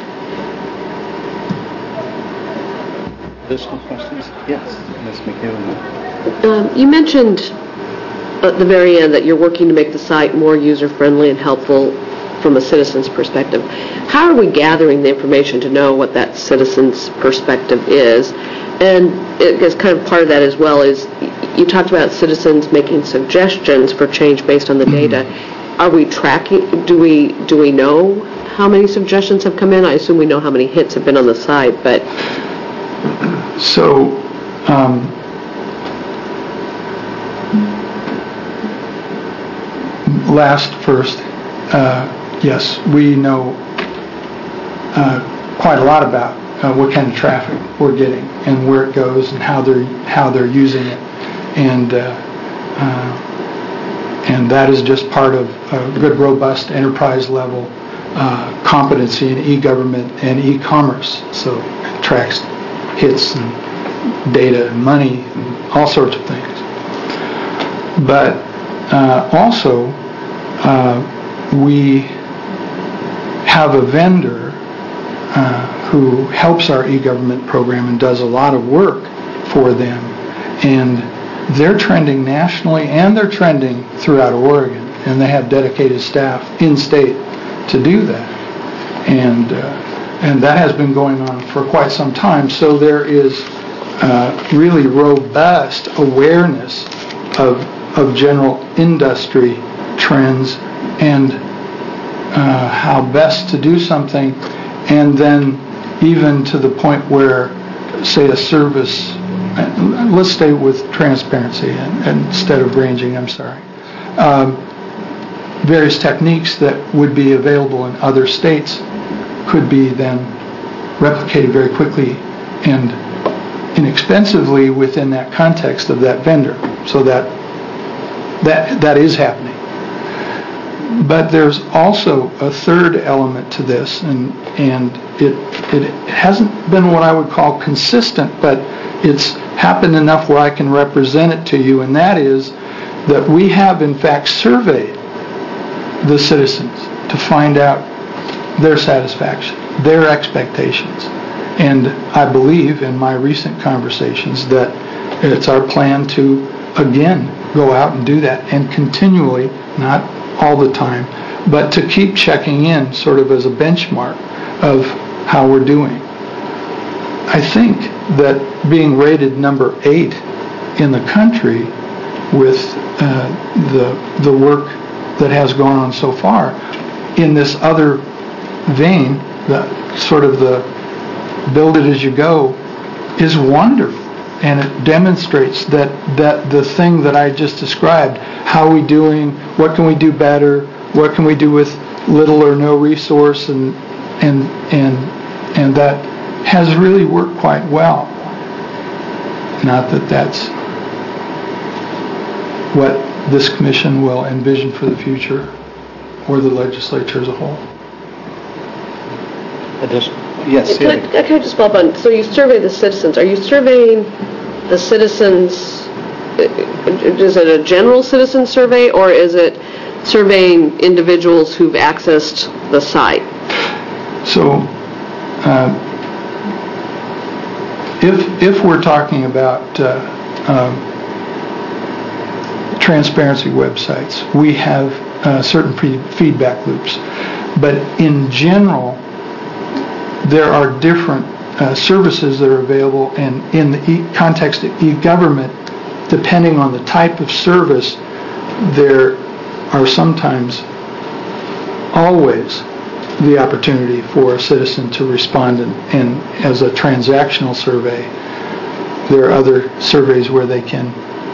Additional questions? Yes, Miz McEwen. Um, you mentioned at the very end that you're working to make the site more user-friendly and helpful from a citizen's perspective. How are we gathering the information to know what that citizen's perspective is? And it guess kind of part of that as well is you talked about citizens making suggestions for change based on the data. Are we tracking? Do we do we know how many suggestions have come in? I assume we know how many hits have been on the site, but so. Um, Last first, uh, yes, we know uh, quite a lot about uh, what kind of traffic we're getting and where it goes and how they're how they're using it, and uh, uh, and that is just part of a good, robust enterprise level uh, competency in e-government and e-commerce. So it tracks hits and data and money and all sorts of things. But uh, also, uh, we have a vendor uh, who helps our e-government program and does a lot of work for them. And they're trending nationally and they're trending throughout Oregon. And they have dedicated staff in-state to do that. And, uh, and that has been going on for quite some time. So there is uh, really robust awareness of, of general industry trends and uh, how best to do something. And then even to the point where, say, a service, let's stay with transparency and, and instead of ranging, I'm sorry. Um, various techniques that would be available in other states could be then replicated very quickly and inexpensively within that context of that vendor. So that that that is happening. But there's also a third element to this, and and it it hasn't been what I would call consistent, but it's happened enough where I can represent it to you, and that is that we have in fact surveyed the citizens to find out their satisfaction, their expectations. And I believe in my recent conversations that it's our plan to again go out and do that and continually, not all the time, but to keep checking in sort of as a benchmark of how we're doing. I think that being rated number eight in the country with uh, the the work that has gone on so far in this other vein, the sort of the build it as you go, is wonderful. And it demonstrates that, that the thing that I just described, how are we doing, what can we do better, what can we do with little or no resource, and and and and that has really worked quite well. Not that that's what this commission will envision for the future, or the legislature as a whole. Addition? Yes. Can I, can I just follow up on, so you survey the citizens. Are you surveying the citizens, is it a general citizen survey, or is it surveying individuals who've accessed the site? So, uh, if if we're talking about uh, um, transparency websites, we have uh, certain pre- feedback loops. But in general, there are different uh, services that are available, and in the e- context of e-government, depending on the type of service, there are sometimes always the opportunity for a citizen to respond, and, and as a transactional survey, there are other surveys where they can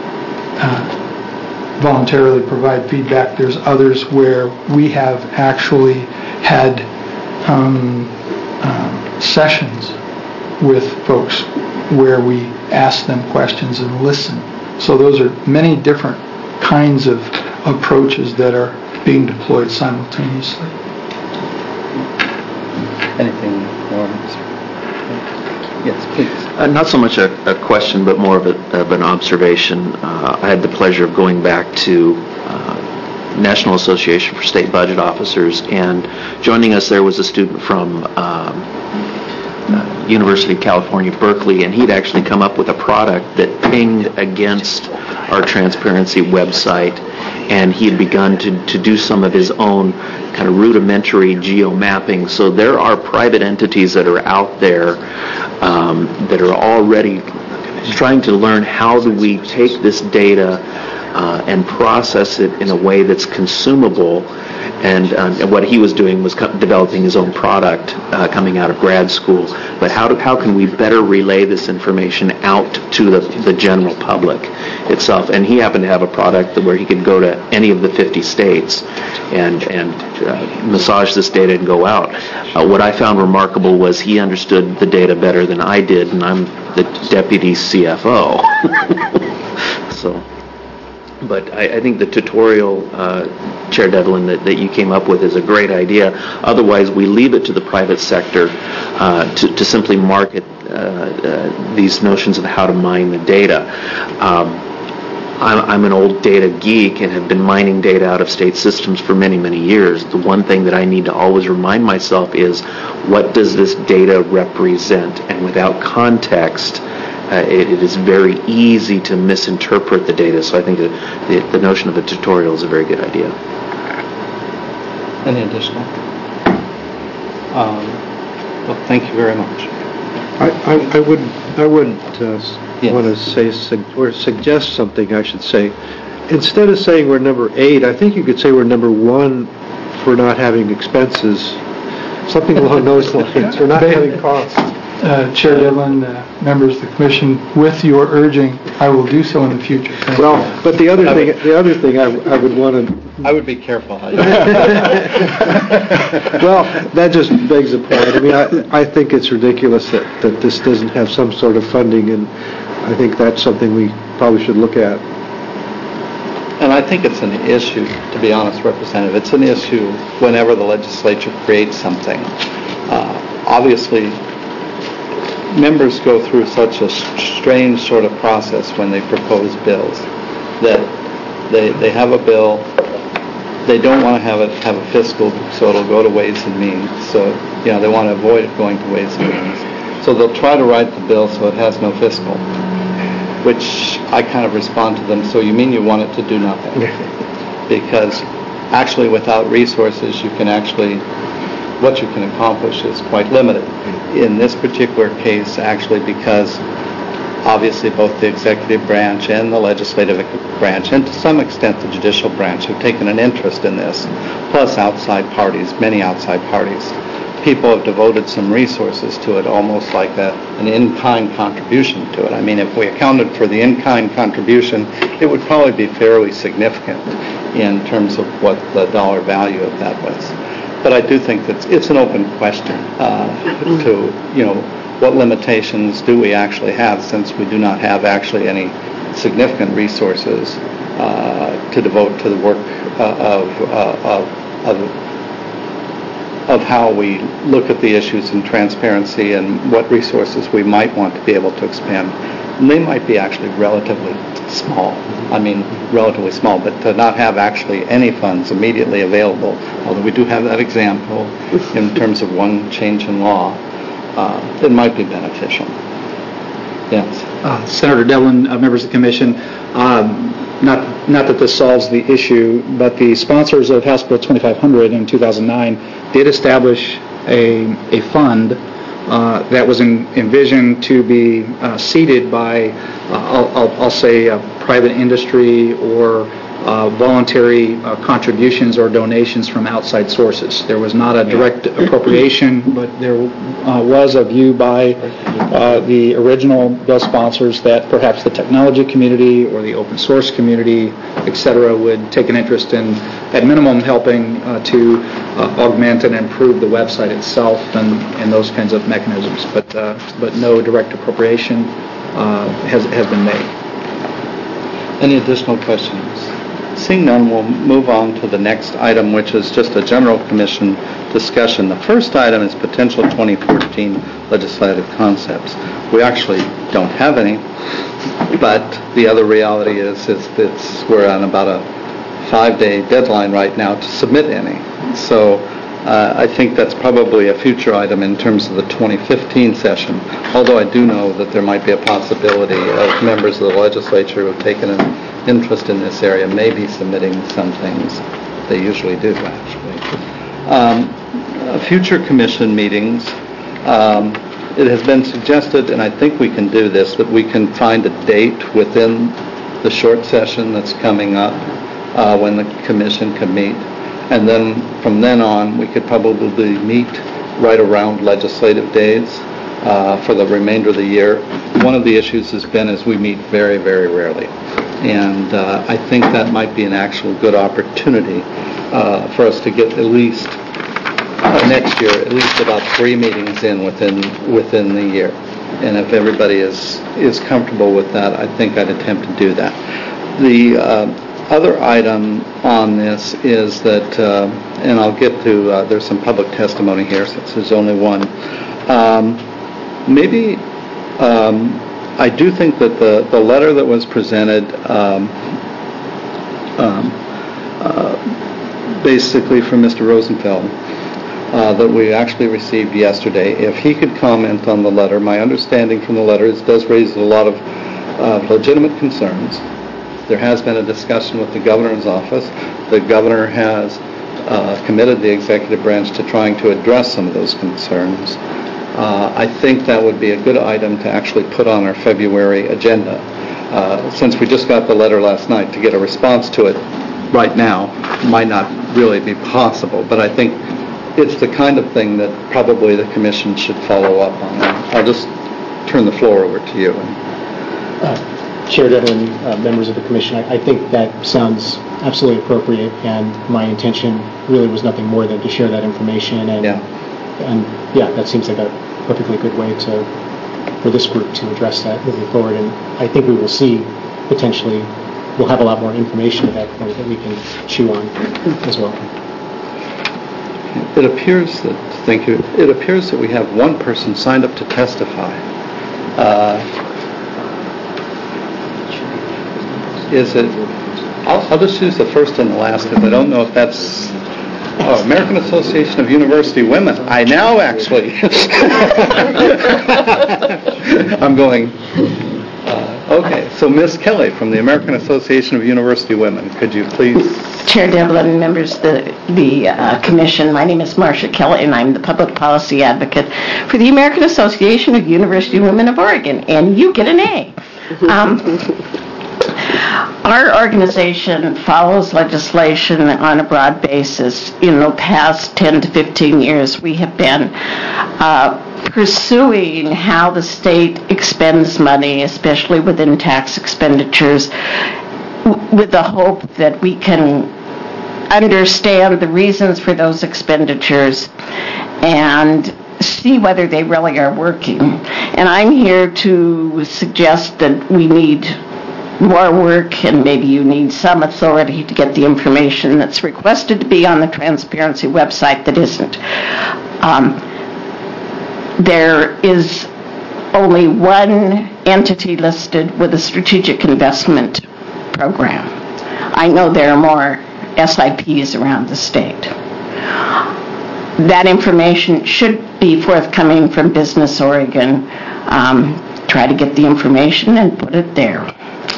uh, voluntarily provide feedback. There's others where we have actually had um, uh, sessions with folks where we ask them questions and listen. So those are many different kinds of approaches that are being deployed simultaneously. Anything more? Yes, please. Uh, not so much a, a question, but more of, a, of an observation. Uh, I had the pleasure of going back to uh, National Association for State Budget Officers, and joining us there was a student from um, uh, University of California, Berkeley, and he'd actually come up with a product that pinged against our transparency website, and he had begun to, to do some of his own kind of rudimentary geo-mapping. So there are private entities that are out there um, that are already trying to learn how do we take this data uh, and process it in a way that's consumable. And, um, and what he was doing was co- developing his own product uh, coming out of grad school. But how do, how can we better relay this information out to the, the general public itself? And he happened to have a product where he could go to any of the fifty states and, and uh, massage this data and go out. Uh, what I found remarkable was he understood the data better than I did, and I'm the deputy C F O. So. But I, I think the tutorial, uh, Chair Devlin, that, that you came up with is a great idea. Otherwise, we leave it to the private sector uh, to, to simply market uh, uh, these notions of how to mine the data. Um, I'm, I'm an old data geek and have been mining data out of state systems for many, many years. The one thing that I need to always remind myself is, what does this data represent? And without context, Uh, it, it is very easy to misinterpret the data, so I think that the, the notion of a tutorial is a very good idea. Any additional? Um, well, thank you very much. I, I, I would, I would uh, Yes. want to say, sug- or suggest something, I should say. Instead of saying we're number eight, I think you could say we're number one for not having expenses, something along those lines, or not having costs. Uh, Chair Devlin, uh, members of the commission, with your urging, I will do so in the future. Thank Well, you. but the other thing, the other thing I, I would want to, I would be careful. well, that just begs the point. I mean, I, I think it's ridiculous that, that this doesn't have some sort of funding, and I think that's something we probably should look at. And I think it's an issue, to be honest, Representative. It's an issue whenever the legislature creates something. Uh, obviously, members go through such a strange sort of process when they propose bills that they they have a bill, they don't want to have it have a fiscal, so it'll go to Ways and Means. So, you know, they want to avoid it going to Ways and Means. So they'll try to write the bill so it has no fiscal, which I kind of respond to them, so you mean you want it to do nothing? Because actually without resources, you can actually, what you can accomplish is quite limited. In this particular case, actually, because obviously both the executive branch and the legislative branch, and to some extent the judicial branch, have taken an interest in this, plus outside parties, many outside parties. People have devoted some resources to it, almost like a, an in-kind contribution to it. I mean, if we accounted for the in-kind contribution, it would probably be fairly significant in terms of what the dollar value of that was. But I do think that it's an open question uh, to, you know, what limitations do we actually have, since we do not have actually any significant resources uh, to devote to the work uh, of, uh, of, of, of how we look at the issues in transparency and what resources we might want to be able to expend. And they might be actually relatively small. I mean, relatively small, but to not have actually any funds immediately available, although we do have that example in terms of one change in law, uh, it might be beneficial. Yes. Uh, Senator Devlin, uh, members of the commission, um, not not that this solves the issue, but the sponsors of House Bill twenty-five hundred in two thousand nine did establish a a fund uh, that was in, envisioned to be uh, seeded by, uh, I'll, I'll, I'll say, uh, private industry or uh, voluntary uh, contributions or donations from outside sources. There was not a direct appropriation, but there uh, was a view by uh, the original bill sponsors that perhaps the technology community or the open source community, et cetera, would take an interest in, at minimum, helping uh, to uh, augment and improve the website itself and, and those kinds of mechanisms. But uh, but no direct appropriation uh, has has been made. Any additional questions? Seeing none, we'll move on to the next item, which is just a general commission discussion. The first item is potential twenty fourteen legislative concepts. We actually don't have any, but the other reality is, is that we're on about a five-day deadline right now to submit any. So uh, I think that's probably a future item in terms of the twenty fifteen session, although I do know that there might be a possibility of members of the legislature who have taken an interest in this area may be submitting some things. They usually do, actually. Um, uh, future commission meetings, um, it has been suggested, and I think we can do this, that we can find a date within the short session that's coming up uh, when the commission can meet. And then from then on, we could probably meet right around legislative days uh, for the remainder of the year. One of the issues has been is we meet very, very rarely. And uh, I think that might be an actual good opportunity uh, for us to get at least uh, next year, at least about three meetings in within within the year. And if everybody is is comfortable with that, I think I'd attempt to do that. The uh, other item on this is that, uh, and I'll get to, uh, there's some public testimony here since there's only one. Um, maybe, um, I do think that the, the letter that was presented um, um, uh, basically from Mister Rosenfeld uh, that we actually received yesterday, if he could comment on the letter, my understanding from the letter is it does raise a lot of uh, legitimate concerns. There has been a discussion with the governor's office. The governor has uh, committed the executive branch to trying to address some of those concerns. Uh, I think that would be a good item to actually put on our February agenda. Uh, since we just got the letter last night, to get a response to it right now might not really be possible, but I think it's the kind of thing that probably the commission should follow up on. I'll just turn the floor over to you. Uh, Chair Devlin, uh, members of the commission, I, I think that sounds absolutely appropriate, and my intention really was nothing more than to share that information. And, yeah. and yeah, that seems like a perfectly good way to for this group to address that moving forward. And I think we will see potentially we'll have a lot more information at that point that we can chew on as well. It appears that thank you. It appears that we have one person signed up to testify. Uh, Is it, I'll, I'll just use the first and the last because I don't know if that's, oh, American Association of University Women. I now actually, I'm going, uh, okay, so Miz Kelly from the American Association of University Women, could you please? Chair Devlin, members of the, the uh, commission, my name is Marcia Kelly and I'm the public policy advocate for the American Association of University Women of Oregon, and you get an A. Um, Our organization follows legislation on a broad basis. In the past ten to fifteen years, we have been uh, pursuing how the state expends money, especially within tax expenditures, w- with the hope that we can understand the reasons for those expenditures and see whether they really are working. And I'm here to suggest that we need more work, and maybe you need some authority to get the information that's requested to be on the transparency website that isn't. Um, there is only one entity listed with a strategic investment program. I know there are more S I Ps around the state. That information should be forthcoming from Business Oregon. Um, try to get the information and put it there.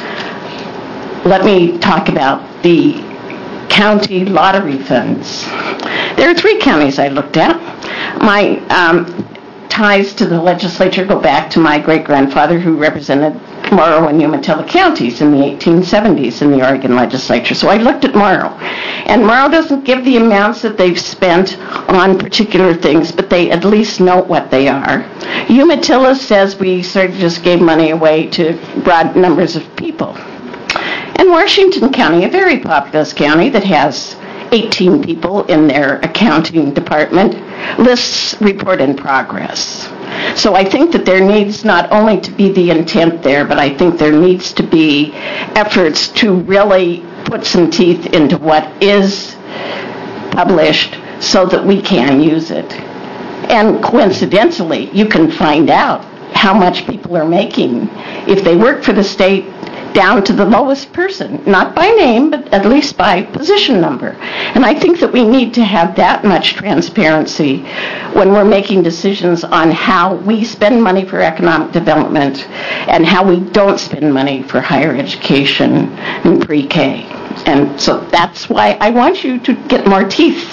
Let me talk about the county lottery funds. There are three counties I looked at. My um, ties to the legislature go back to my great-grandfather who represented Morrow and Umatilla counties in the eighteen seventies in the Oregon legislature. So I looked at Morrow. And Morrow doesn't give the amounts that they've spent on particular things, but they at least note what they are. Umatilla says we sort of just gave money away to broad numbers of people. And Washington County, a very populous county that has eighteen people in their accounting department, lists report in progress. So I think that there needs not only to be the intent there, but I think there needs to be efforts to really put some teeth into what is published so that we can use it. And coincidentally, you can find out how much people are making if they work for the state down to the lowest person, not by name, but at least by position number. And I think that we need to have that much transparency when we're making decisions on how we spend money for economic development and how we don't spend money for higher education and pre-K. And so that's why I want you to get more teeth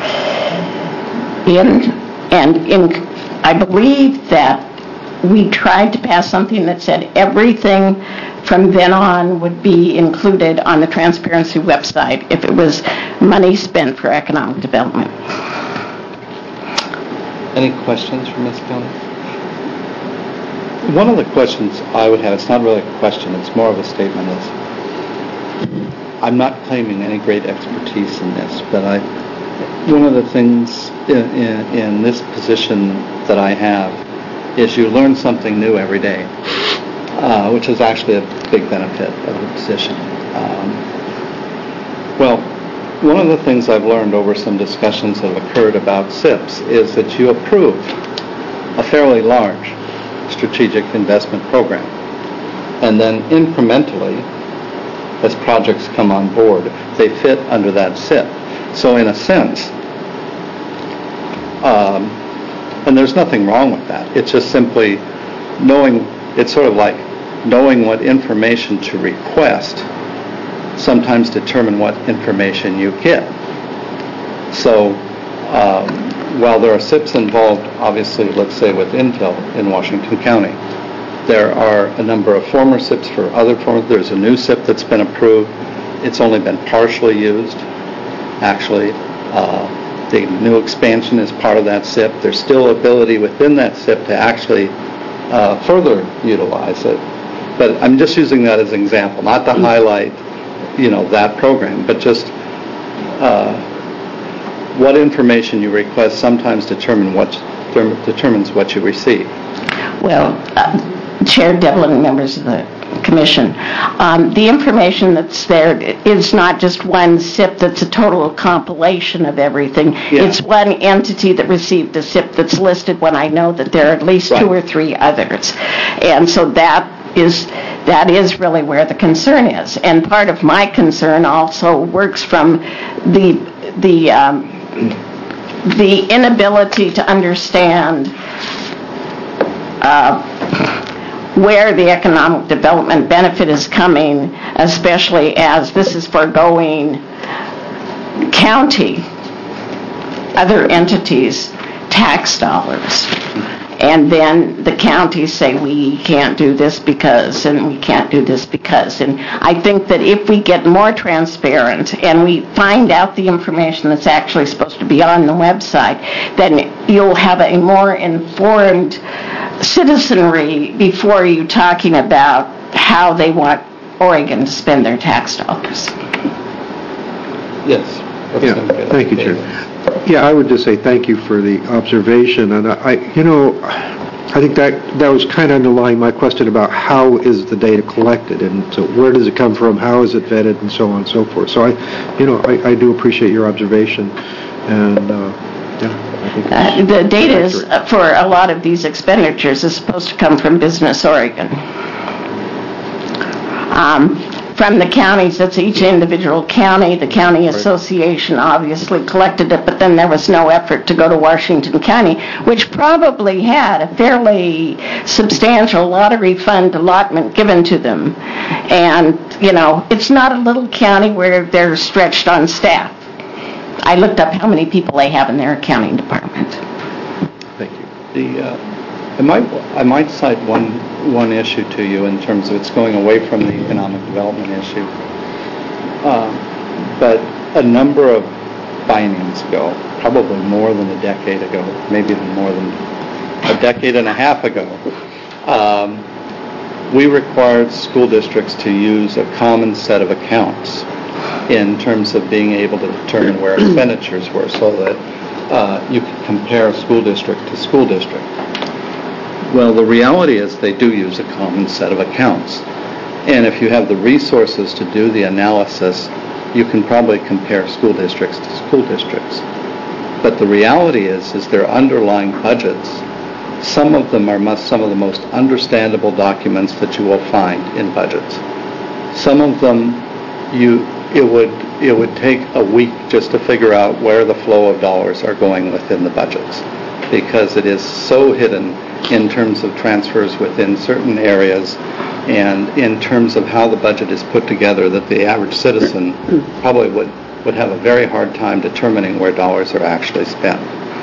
in, and in, I believe that we tried to pass something that said everything from then on would be included on the transparency website if it was money spent for economic development. Any questions for Miz Kelly? One of the questions I would have, it's not really a question, it's more of a statement, is I'm not claiming any great expertise in this, but I, one of the things in, in, in this position that I have is you learn something new every day, uh, which is actually a big benefit of the position. Um, Well, one of the things I've learned over some discussions that have occurred about S I Ps is that you approve a fairly large strategic investment program. And then incrementally, as projects come on board, they fit under that S I P. So in a sense, um, and there's nothing wrong with that. It's just simply knowing, it's sort of like knowing what information to request sometimes determine what information you get. So um, while there are S I Ps involved, obviously, let's say with Intel in Washington County, there are a number of former S I Ps for other forms. There's a new S I P that's been approved. It's only been partially used, actually. Uh, the new expansion is part of that S I P. There's still ability within that S I P to actually uh, further utilize it. But I'm just using that as an example, not to highlight, you know, that program, but just uh, what information you request sometimes determine what determines what you receive. Well, uh, Chair Devlin and members of the Commission, um, the information that's there is not just one S I P that's a total compilation of everything. Yeah. It's one entity that received the S I P that's listed when I know that there are at least Right. two or three others. And so that is that is really where the concern is. And part of my concern also works from the the um, the inability to understand uh, where the economic development benefit is coming, especially as this is foregoing county, other entities' tax dollars. And then the counties say, we can't do this because, and we can't do this because. And I think that if we get more transparent and we find out the information that's actually supposed to be on the website, then you'll have a more informed citizenry before you talking about how they want Oregon to spend their tax dollars. Yes. Yeah, thank you, Chair. Yeah, I would just say thank you for the observation, and I, you know, I think that that was kind of underlying my question about how is the data collected, and so where does it come from, how is it vetted, and so on and so forth. So I, you know, I, I do appreciate your observation, and uh, yeah, I think Uh, the data is, uh, for a lot of these expenditures is supposed to come from Business Oregon. Um, from the counties, that's each individual county. The county association obviously collected it, but then there was no effort to go to Washington County, which probably had a fairly substantial lottery fund allotment given to them. And, you know, it's not a little county where they're stretched on staff. I looked up how many people they have in their accounting department. Thank you. The, uh, I might, I might cite one, one issue to you in terms of it's going away from the economic development issue. Uh, but a number of bienniums ago, probably more than a decade ago, maybe even more than a decade and a half ago, um, we required school districts to use a common set of accounts in terms of being able to determine where expenditures were, so that uh, you could compare school district to school district. Well, the reality is they do use a common set of accounts. And if you have the resources to do the analysis, you can probably compare school districts to school districts. But the reality is, is their underlying budgets, some of them are must, some of the most understandable documents that you will find in budgets. Some of them, you it would it would take a week just to figure out where the flow of dollars are going within the budgets, because it is so hidden in terms of transfers within certain areas and in terms of how the budget is put together that the average citizen probably would, would have a very hard time determining where dollars are actually spent.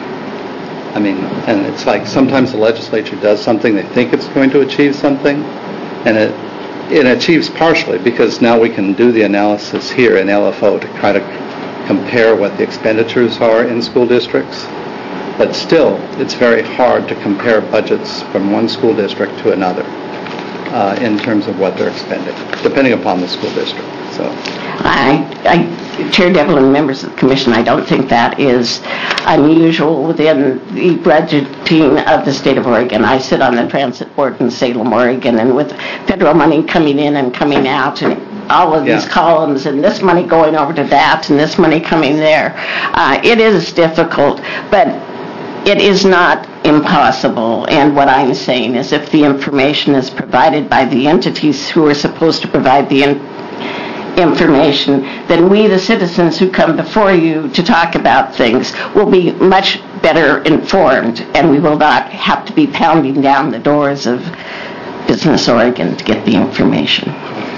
I mean, and it's like sometimes the legislature does something, they think it's going to achieve something, and it it achieves partially because now we can do the analysis here in L F O to try to compare what the expenditures are in school districts. But still, it's very hard to compare budgets from one school district to another uh, in terms of what they're expending, depending upon the school district. So, I, I, Chair Devlin, members of the Commission, I don't think that is unusual within the budgeting of the state of Oregon. I sit on the transit board in Salem, Oregon, and with federal money coming in and coming out, and all of these Yeah. columns and this money going over to that and this money coming there. Uh, It is difficult, but it is not impossible. And what I'm saying is if the information is provided by the entities who are supposed to provide the in- information, then we, the citizens who come before you to talk about things, will be much better informed, and we will not have to be pounding down the doors of Business Oregon to get the information.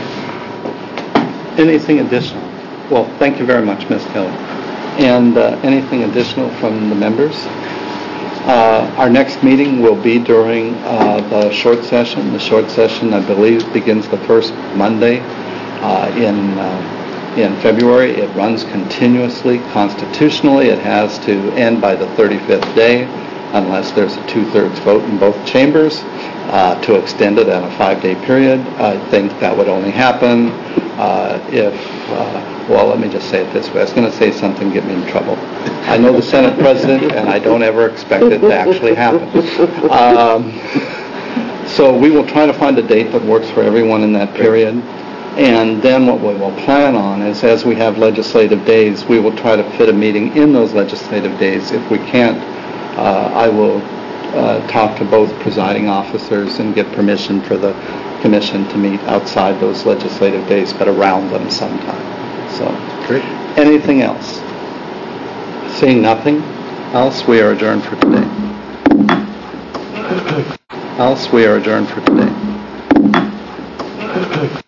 Anything additional? Well, thank you very much, Miz Kelly. And uh, anything additional from the members? Uh, Our next meeting will be during uh, the short session. The short session, I believe, begins the first Monday uh, in uh, in February. It runs continuously. Constitutionally, it has to end by the thirty-fifth day unless there's a two-thirds vote in both chambers uh, to extend it at a five-day period. I think that would only happen uh, if, uh, well, let me just say it this way. I was going to say something, get me in trouble. I know the Senate President, and I don't ever expect it to actually happen. Um, so we will try to find a date that works for everyone in that period. And then what we will plan on is, as we have legislative days, we will try to fit a meeting in those legislative days. If we can't, uh, I will uh, talk to both presiding officers and get permission for the commission to meet outside those legislative days, but around them sometime. So, Great. Anything else? Seeing nothing else, we are adjourned for today. Else, we are adjourned for today.